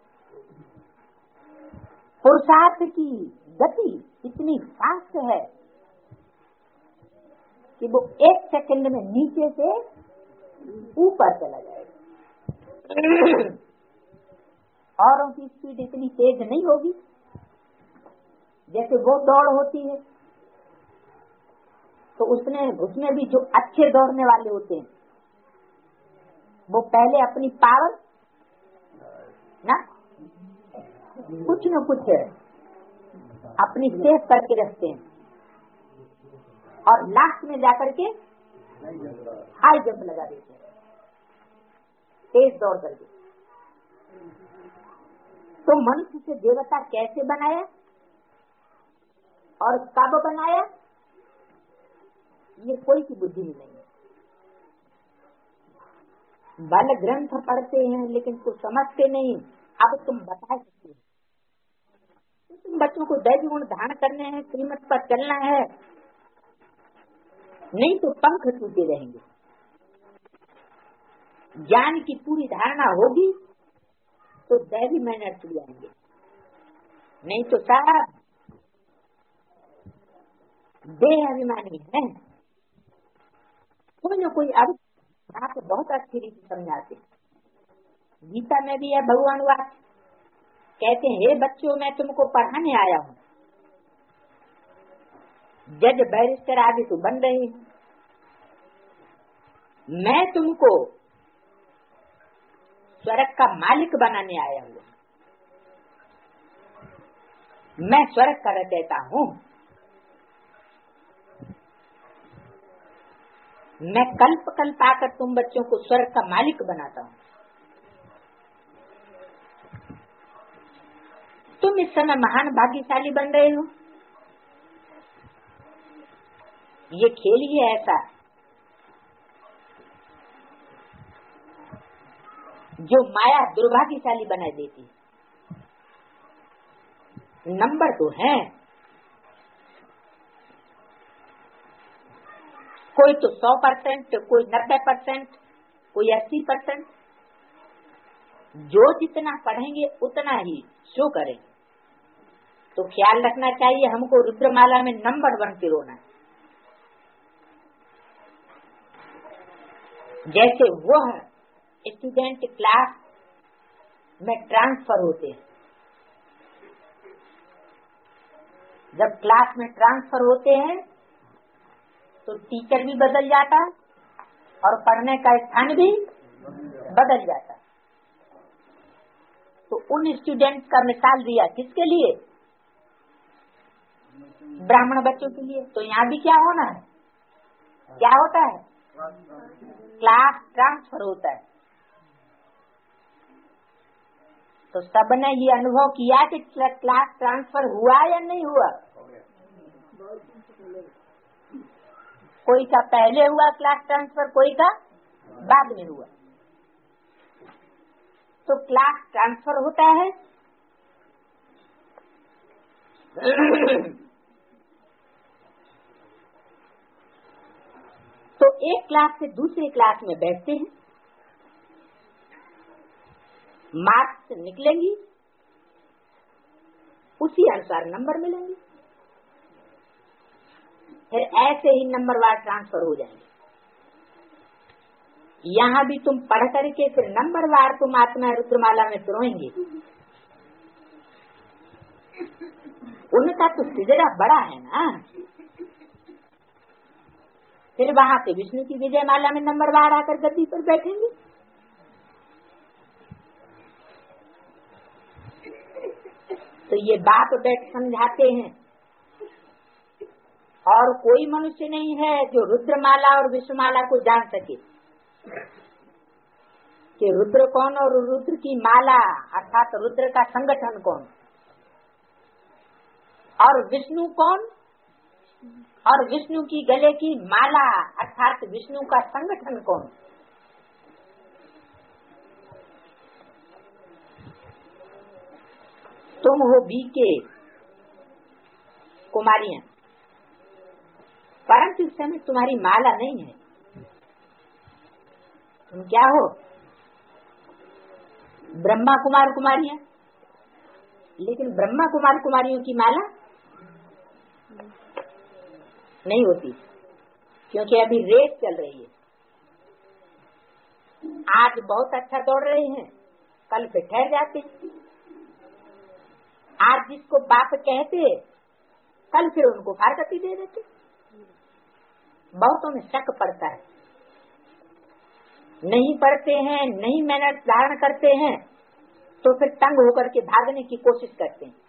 S1: पुरुषार्थ की गति इतनी फास्ट है कि वो 1 सेकंड में नीचे से ऊपर चला जाएगा। औरों की स्पीड इतनी तेज नहीं होगी जैसे वो दौड़ होती है। तो उसमें भी जो अच्छे दौड़ने वाले होते हैं वो पहले अपनी पावर ना कुछ अपनी सेव करके रखते हैं और लास्ट में जाकर के हाई जंप लगा देते हैं तेज दौड़ करके। तो मनुष्य से देवता कैसे बनाया और कब बनाया, ये कोई की बुद्धि में नहीं है। बल ग्रंथ पढ़ते हैं लेकिन कुछ समझते नहीं। अब तुम बता सकते हो, तुम बच्चों को दैवी गुण धारण करने हैं, श्रीमत पर चलना है, नहीं तो पंख टूटे रहेंगे। ज्ञान की पूरी धारणा होगी तो दैवी मैनर छूट जाएंगे, नहीं तो साहब देह अभिमानी है। कोई न कोई अब आप बहुत अच्छी रीति समझाते। गीता में भी है भगवान वाक्य, कहते हैं हे बच्चों मैं तुमको पढ़ाने आया हूँ। जज बैरिस्टर आदि तो बन रहे हैं, मैं तुमको स्वर्ग का मालिक बनाने आया हूँ। मैं स्वर्ग का रहता हूँ, मैं कल्प कल्प आकर तुम बच्चों को स्वर्ग का मालिक बनाता हूँ। तुम इस समय महान भाग्यशाली बन रहे हो ये खेल ही है ऐसा जो माया दुर्भाग्यशाली बना देती। नंबर तो है, कोई तो 100%, कोई 90%, कोई 80%। जो जितना पढ़ेंगे उतना ही शो करेंगे। तो ख्याल रखना चाहिए हमको रुद्रमाला में नंबर 1 पे रोना है। जैसे वह स्टूडेंट क्लास में ट्रांसफर होते हैं, जब क्लास में ट्रांसफर होते हैं तो टीचर भी बदल जाता और पढ़ने का स्थान भी बदल जाता। तो उन स्टूडेंट का मिसाल दिया किसके लिए? ब्राह्मण बच्चों के लिए। तो यहाँ भी क्या होना है, क्या होता है? क्लास ट्रांसफर होता है। तो सबने ये अनुभव किया कि क्लास ट्रांसफर हुआ या नहीं हुआ? कोई का पहले हुआ क्लास ट्रांसफर, कोई का बाद में हुआ। तो क्लास ट्रांसफर होता है तो एक क्लास से दूसरे क्लास में बैठते हैं, मार्क्स निकलेंगी, उसी अनुसार नंबर मिलेंगे। फिर ऐसे ही नंबरवार ट्रांसफर हो जाएंगे। यहाँ भी तुम पढ़ करके फिर नंबरवार तुम आत्मा रुद्रमाला में पिरोएंगे। उनका तो सिजरा बड़ा है ना। फिर वहाँ पे विष्णु की विजय माला में नंबरवार आकर गद्दी पर बैठेंगे। तो ये बाप बैठ समझाते हैं। और कोई मनुष्य नहीं है जो रुद्रमाला और विश्वमाला को जान सके कि रुद्र कौन और रुद्र की माला अर्थात रुद्र का संगठन कौन और विष्णु कौन और विष्णु की गले की माला अर्थात विष्णु का संगठन कौन। तुम हो बीके कुमारियां, परंतु इस समय तुम्हारी माला नहीं है। तुम क्या हो? ब्रह्मा कुमार कुमारियां। लेकिन ब्रह्मा कुमार कुमारियों की माला नहीं होती, क्योंकि अभी रेस चल रही है। आज बहुत अच्छा दौड़ रहे हैं, कल फिर ठहर जाते हैं। आज जिसको बाप कहते कल फिर उनको फारकती दे देते। बहुतों में शक पड़ता है, नहीं पढ़ते हैं, नहीं मेहनत धारण करते हैं, तो फिर तंग होकर के भागने की कोशिश करते हैं।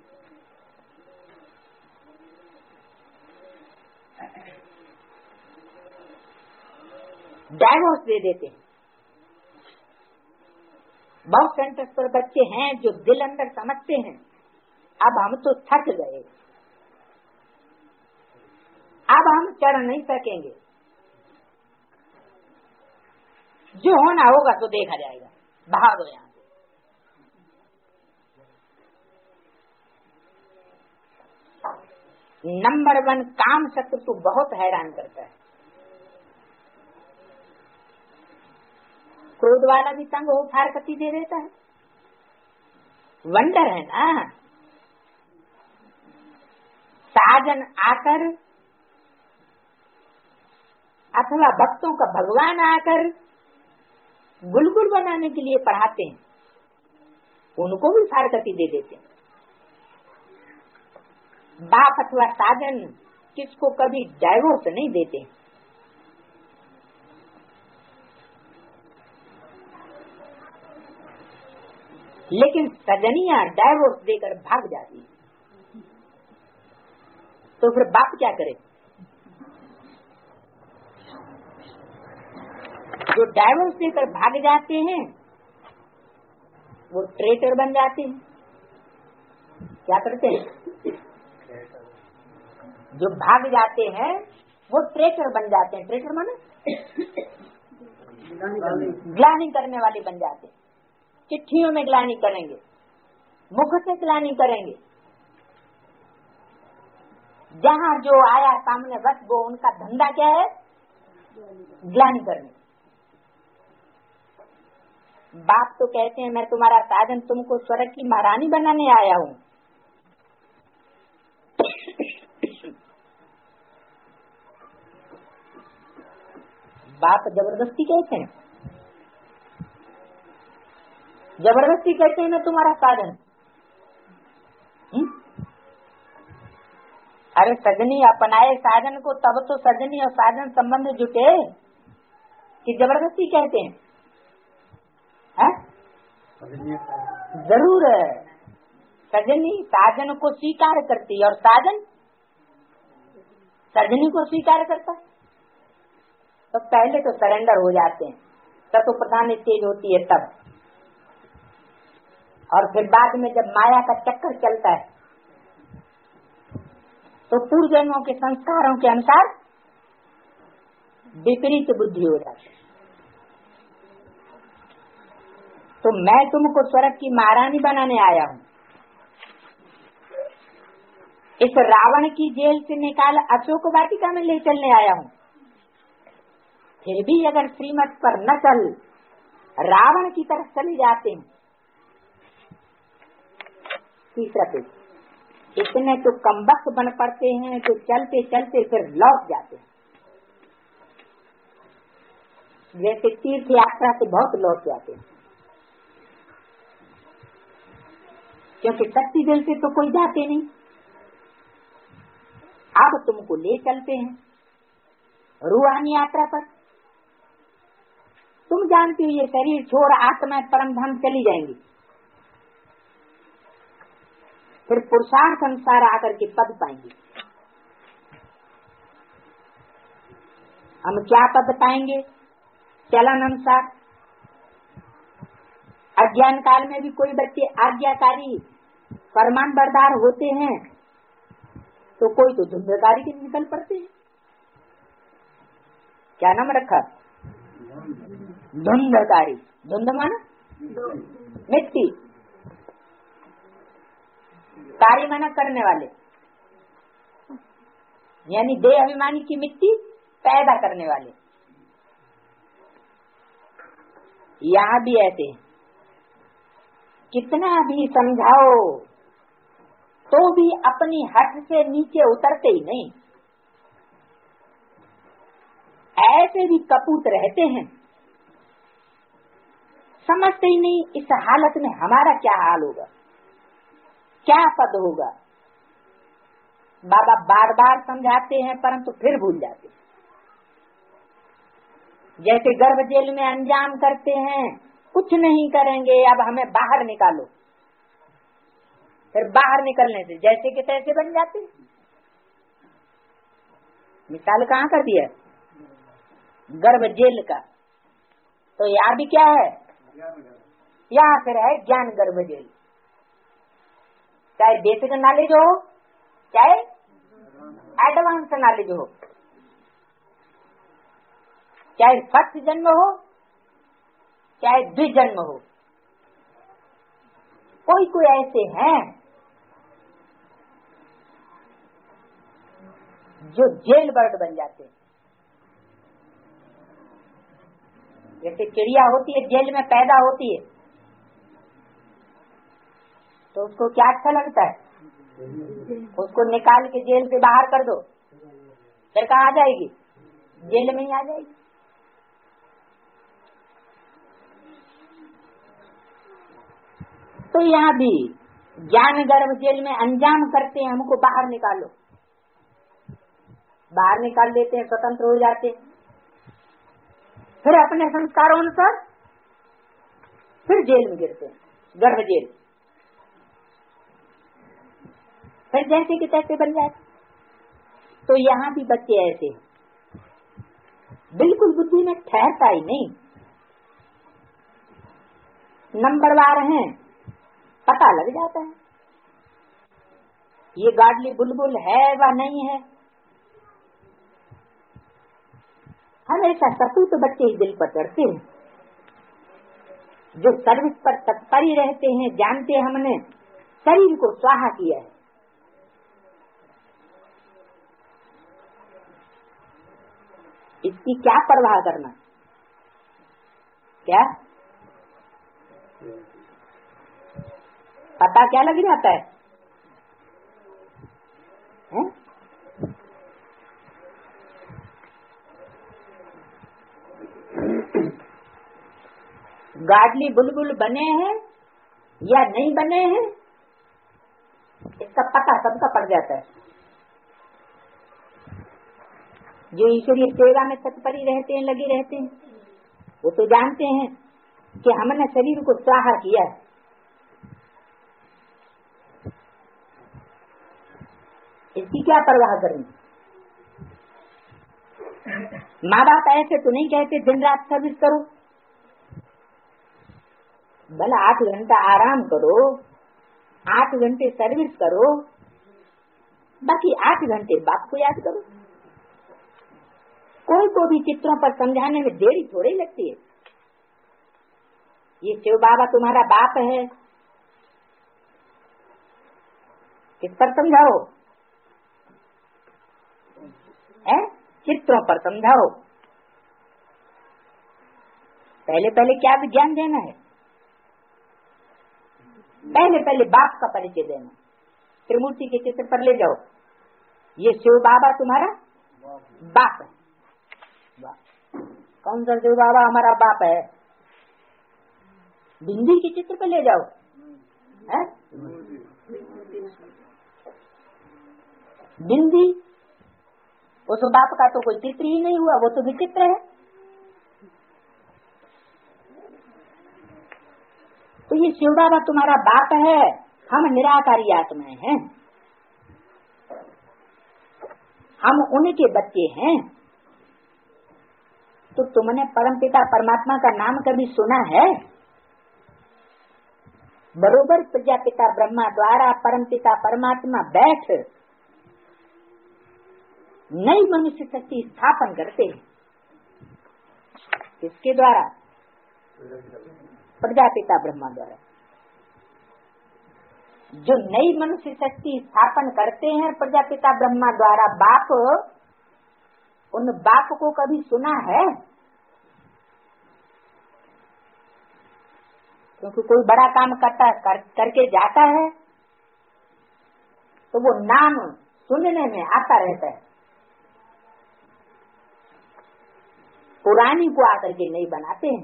S1: डाइवोर्स दे देते हैं। बहुत सेंटर्स पर बच्चे हैं जो दिल अंदर समझते हैं अब हम तो थक गए, अब हम चढ़ नहीं सकेंगे, जो होना होगा तो देखा जाएगा, भागो यहाँ से। नंबर 1 काम शत्रु तो बहुत हैरान करता है। क्रोध वाला भी तंग हो फारकती दे देता है। वंडर है ना। साजन आकर अथवा भक्तों का भगवान आकर गुलगुल बनाने के लिए पढ़ाते हैं, उनको भी फारकती दे देते हैं। बाप अथवा साजन किसको कभी डाइवोर्स नहीं देते। लेकिन सजनियां डाइवोर्स देकर भाग जाती, तो फिर बाप क्या करे? जो डाइवोर्स देकर भाग जाते हैं वो ट्रेटर बन जाते हैं। क्या करते हैं? जो भाग जाते हैं वो ट्रेटर बन जाते हैं। ट्रेटर माने ग्लानि करने वाले बन जाते हैं। चिट्ठियों में ग्लानि करेंगे, मुख से ग्लानि करेंगे, जहाँ जो आया सामने बस वो उनका धंधा क्या है, ग्लानि करने। बाप तो कहते हैं मैं तुम्हारा साधन, तुमको स्वर्ग की महारानी बनाने आया हूँ। बाप जबरदस्ती कहते हैं, जबरदस्ती कहते हैं मैं तुम्हारा साधन। अरे सजनी अपनाए साधन को तब तो सजनी और साधन संबंध जुटे, कि जबरदस्ती कहते हैं, है? जरूर है। सजनी साधन को स्वीकार करती और साधन सजनी को स्वीकार करता है। तो पहले तो सरेंडर हो जाते हैं, तत्व प्रधान तेज होती है तब, और फिर बाद में जब माया का चक्कर चलता है तो पूर्व जन्मों के संस्कारों के अनुसार विपरीत बुद्धि हो जाती है। तो मैं तुमको स्वर्ग की महारानी बनाने आया हूँ। इस रावण की जेल से निकाल अशोक वाटिका में ले चलने आया हूँ। फिर भी अगर श्रीमत पर न चल रावण की तरफ चले जाते हैं। तीसरा पेज, इतने तो कमबख्त बन पड़ते हैं तो चलते चलते फिर लौट जाते हैं। जैसे तीर्थ यात्रा से बहुत लौट जाते हैं, क्योंकि शक्ति दिल से तो कोई जाते नहीं। अब तुमको ले चलते हैं रूहानी यात्रा पर। तुम जानती हो ये शरीर छोड़ आत्मा परम धाम चली जाएंगी। फिर पुरुषार्थ अनुसार आकर के पद पाएंगे। हम क्या पद पाएंगे? चलन अनुसार। अज्ञान काल में भी कोई बच्चे आज्ञाकारी फरमान बरदार होते हैं, तो कोई तो धुंधकारी के निकल पड़ते हैं। क्या नाम रखा? धुंधकारी। धुंध माना मिट्टी, कार्य माना करने वाले, यानी देह अभिमानी की मिट्टी पैदा करने वाले। यहाँ भी ऐसे हैं, कितना भी समझाओ तो भी अपनी हट से नीचे उतरते ही नहीं। ऐसे भी कपूत रहते हैं, समझते ही नहीं इस हालत में हमारा क्या हाल होगा, क्या पद होगा। बाबा बार बार समझाते हैं परंतु फिर भूल जाते हैं। जैसे गर्भ जेल में अंजाम करते हैं, कुछ नहीं करेंगे, अब हमें बाहर निकालो। फिर बाहर निकलने से जैसे के तैसे बन जाते। मिसाल कहाँ कर दिया? गर्भ जेल का। तो यहाँ भी क्या है? यहाँ फिर है ज्ञान गर्भ जेल। चाहे बेसिक नॉलेज हो, चाहे एडवांस नॉलेज हो, चाहे फर्स्ट जन्म हो, चाहे द्विजन्म हो, कोई कोई ऐसे हैं जो जेल बर्ड बन जाते हैं। जैसे चिड़िया होती है जेल में पैदा होती है, तो उसको क्या अच्छा लगता है? उसको निकाल के जेल से बाहर कर दो, फिर कहाँ आ जाएगी? जेल में ही आ जाएगी। तो यहाँ भी ज्ञान गर्भ जेल में अंजाम करते हैं, हमको बाहर निकालो। बाहर निकाल देते हैं, स्वतंत्र हो जाते हैं। फिर अपने संस्कारों अनुसार फिर जेल में गिरते हैं, गर्भ जेल। फिर जैसे कि तैसे बन जाते। तो यहाँ भी बच्चे ऐसे हैं, बिल्कुल बुद्धि में ठहरता ही नहीं। नंबरवार हैं, पता लग जाता है ये गाडली बुलबुल है व नहीं है। हमेशा सपूत बच्चे ही दिल पर चढ़ते हैं, जो सर्विस पर तत्पर ही रहते हैं, जानते हैं हमने शरीर को स्वाहा किया है। इसकी क्या परवाह करना, क्या पता क्या लग जाता है? गाडली बुलबुल बने हैं या नहीं बने हैं, इसका पता सबका पड़ जाता है। जो ईश्वरीय सेवा में तत्परी रहते हैं, लगे रहते हैं, वो तो जानते हैं कि हमने शरीर को स्वाहा किया है। इसकी क्या परवाह करनी। माँ बाप ऐसे तो नहीं कहते दिन रात सर्विस करो, भला 8 घंटा आराम करो, 8 घंटे सर्विस करो, बाकी 8 घंटे बाप को याद करो। कोई को भी चित्रों पर समझाने में देरी थोड़ी लगती है। ये शिव बाबा तुम्हारा बाप है, किस पर समझाओ? चित्रों पर समझाओ। पहले पहले क्या विज्ञान देना है, पहले पहले बाप का परिचय देना। त्रिमूर्ति के चित्र पर ले जाओ, ये शिव बाबा तुम्हारा बाप है। कौन सा शिव बाबा हमारा बाप है? बिंदी के चित्र पर ले जाओ, है? बिंदी उस बाप का तो कोई चित्र ही नहीं हुआ, वो तो विचित्र है। तो ये शिव बाबा तुम्हारा बाप है, हम निराकारी आत्माएं हैं, हम उनके बच्चे हैं। तो तुमने परमपिता परमात्मा का नाम कभी सुना है? बरोबर प्रजापिता ब्रह्मा द्वारा परमपिता परमात्मा बैठ नई मनुष्य शक्ति स्थापन करते हैं। किसके द्वारा? प्रजापिता ब्रह्मा द्वारा। जो नई मनुष्य शक्ति स्थापन करते हैं प्रजापिता ब्रह्मा द्वारा, बाप, उन बाप को कभी सुना है? क्योंकि कोई बड़ा काम करके जाता है तो वो नाम सुनने में आता रहता है, पुरानी को आकर के नहीं बनाते हैं।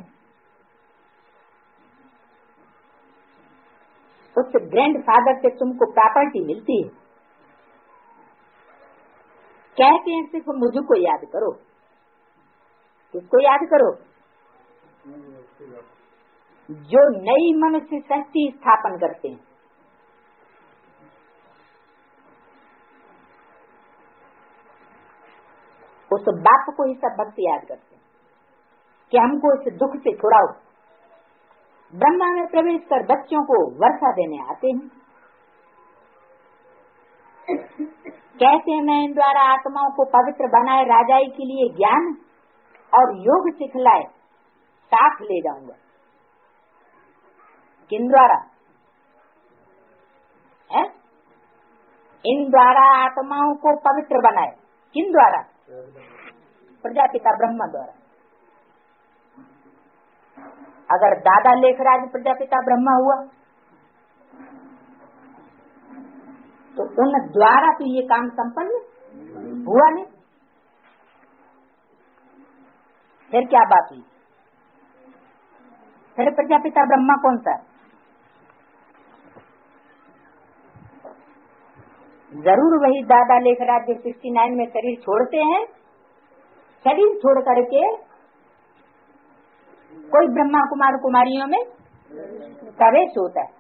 S1: उससे ग्रैंड फादर से तुमको प्रॉपर्टी मिलती है। कहते हैं सिर्फ मुझको याद करो। किसको याद करो? जो नई मनुष्य शक्ति स्थापन करते हैं। उस बाप को ही सब भक्त याद करते हैं कि हमको इस दुख से छुड़ाओ। ब्रह्मा में प्रवेश कर बच्चों को वर्षा देने आते हैं। कहते हैं मैं इन द्वारा आत्माओं को पवित्र बनाए राजाई के लिए ज्ञान और योग सिखलाए साथ ले जाऊंगा। किन द्वारा? इन द्वारा आत्माओं को पवित्र बनाए। किन द्वारा? प्रजापिता ब्रह्मा द्वारा। अगर दादा लेखराज प्रजापिता ब्रह्मा हुआ तो उन द्वारा तो ये काम संपन्न हुआ नहीं। फिर क्या बात हुई? फिर प्रजापिता ब्रह्मा कौन सा? जरूर वही दादा लेखराज जो 69 में शरीर छोड़ते हैं। शरीर छोड़ करके कोई ब्रह्मा कुमार कुमारियों में प्रवेश होता है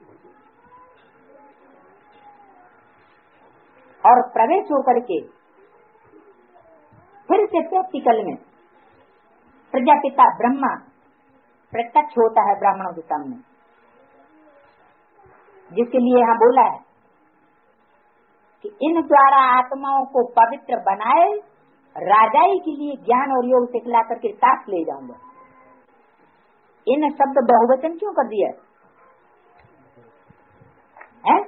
S1: और प्रवेश होकर के फिर से प्रैक्टिकल में प्रजापिता ब्रह्मा प्रत्यक्ष होता है ब्राह्मणों के सामने, जिसके लिए यहाँ बोला है कि इन द्वारा आत्माओं को पवित्र बनाए राजाई के लिए ज्ञान और योग सिखला करके साथ ले जाऊंगा। इन शब्द बहुवचन क्यों कर दिया है?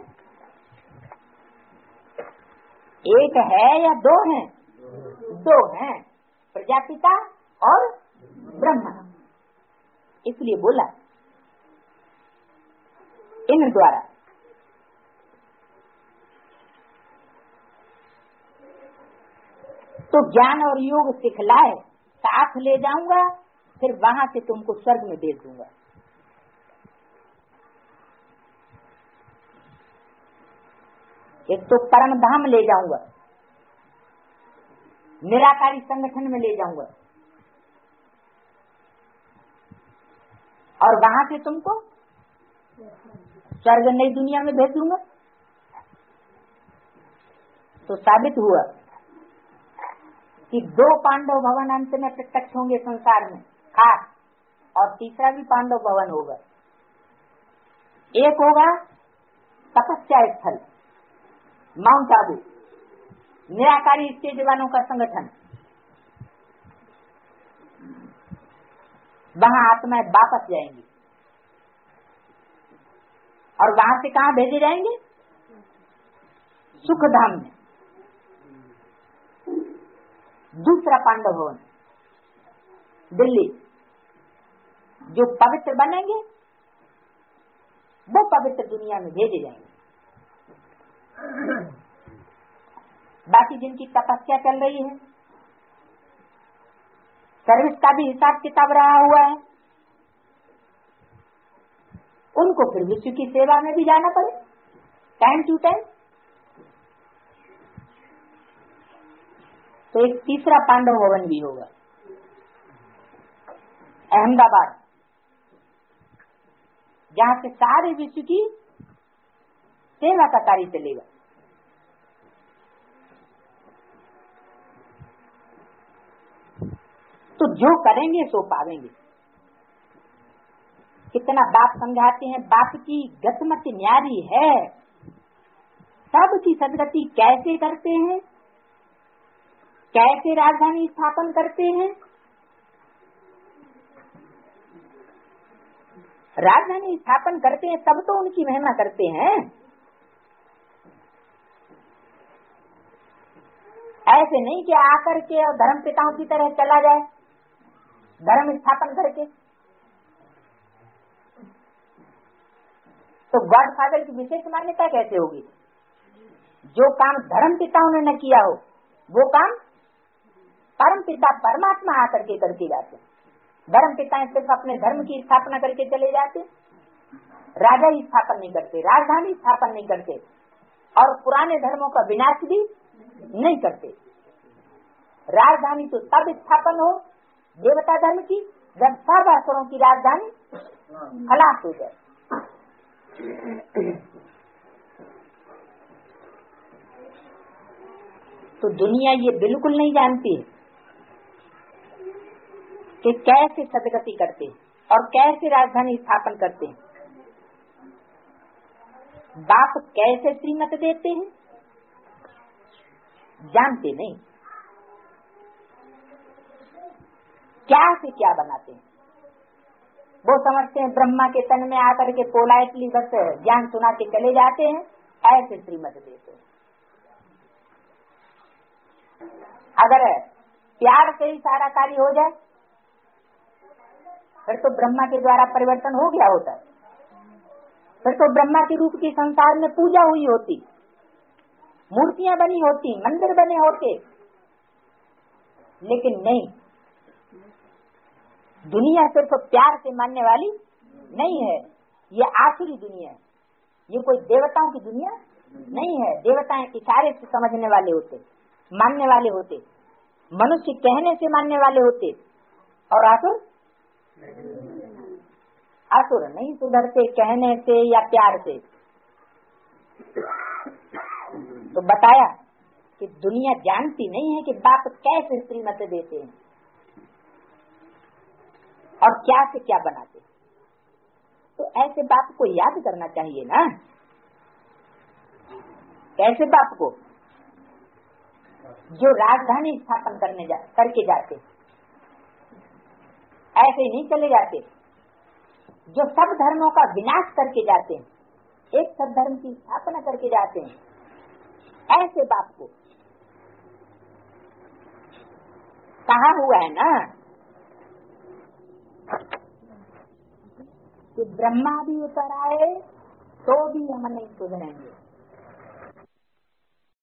S1: एक है या दो हैं? दो हैं, प्रजापिता और ब्रह्मा। इसलिए बोला इन द्वारा। तो ज्ञान और योग सिखलाए, साथ ले जाऊंगा, फिर वहां से तुमको स्वर्ग में भेज दूंगा। एक तो परम धाम ले जाऊंगा, निराकारी संगठन में ले जाऊंगा, और वहां से तुमको स्वर्ग नई दुनिया में भेज दूंगा। तो साबित हुआ कि दो पांडव भवन अंत में प्रत्यक्ष होंगे संसार में खास, और तीसरा भी पांडव भवन होगा। एक होगा तपस्या स्थल माउंट आबू, निराकारी स्टेज वालों का संगठन। वहां आत्माएं वापस जाएंगी और वहां से कहाँ भेजे जाएंगे? सुख धाम में। दूसरा पांडव भवन दिल्ली, जो पवित्र बनेंगे वो पवित्र दुनिया में भेजे जाएंगे। बाकी जिनकी तपस्या चल रही है, सर्विस का भी हिसाब किताब रहा हुआ है, उनको फिर विश्व की सेवा में भी जाना पड़े टाइम टू टाइम। तो एक तीसरा पांडव भवन भी होगा अहमदाबाद, जहां से सारे विश्व की सेवा का कार्य चलेगा। तो जो करेंगे सो पावेंगे। कितना बाप समझाते हैं, बाप की गतिमति न्यारी है, सबकी सदगति कैसे करते हैं, कैसे राजधानी स्थापन करते हैं। राजधानी स्थापन करते हैं तब तो उनकी महिमा करते हैं। ऐसे नहीं कि आकर के और धर्म पिताओं की तरह चला जाए धर्म स्थापन करके। तो गॉड फादर की विशेष मान्यता कैसे होगी? जो काम धर्म पिताओं ने न किया हो वो काम परम पिता परमात्मा आकर के करके जाते। धर्म पिता सिर्फ अपने धर्म की स्थापना करके चले जाते, राजा ही स्थापन नहीं करते, राजधानी स्थापन नहीं करते, और पुराने धर्मों का विनाश भी नहीं करते। राजधानी तो तब स्थापन हो देवता धर्म की जब सब असुरों की राजधानी खलास हो जाए। तो दुनिया ये बिल्कुल नहीं जानती है कि कैसे सदगति करते हैं और कैसे राजधानी स्थापन करते हैं। बाप कैसे श्रीमत देते हैं जानते नहीं, क्या से क्या बनाते हैं। वो समझते हैं ब्रह्मा के तन में आकर के पोलाइटली बस ज्ञान सुना के चले जाते हैं, ऐसे श्रीमत देते हैं। अगर प्यार से ही सारा कार्य हो जाए फिर तो ब्रह्मा के द्वारा परिवर्तन हो गया होता, फिर तो ब्रह्मा के रूप की संसार में पूजा हुई होती, मूर्तियां बनी होती, मंदिर बने होते। लेकिन नहीं, दुनिया सिर्फ प्यार से मानने वाली नहीं है, ये आसुरी दुनिया है, ये कोई देवताओं की दुनिया नहीं है। देवताएं इशारे से समझने वाले होते, मानने वाले होते, मनुष्य कहने से मानने वाले होते, और असुर नहीं सुधरते कहने से या प्यार से। तो बताया कि दुनिया जानती नहीं है कि बाप कैसे श्रीमत देते हैं और क्या से क्या बनाते। तो ऐसे बाप को याद करना चाहिए ना। कैसे बाप को? जो राजधानी स्थापन करके जाते, ऐसे नहीं चले जाते। जो सब धर्मों का विनाश करके जाते हैं, एक सद्धर्म की स्थापना करके जाते हैं, ऐसे बाप को कहा हुआ है ना कि ब्रह्मा भी उतर आए तो भी हम नहीं सुधरेंगे।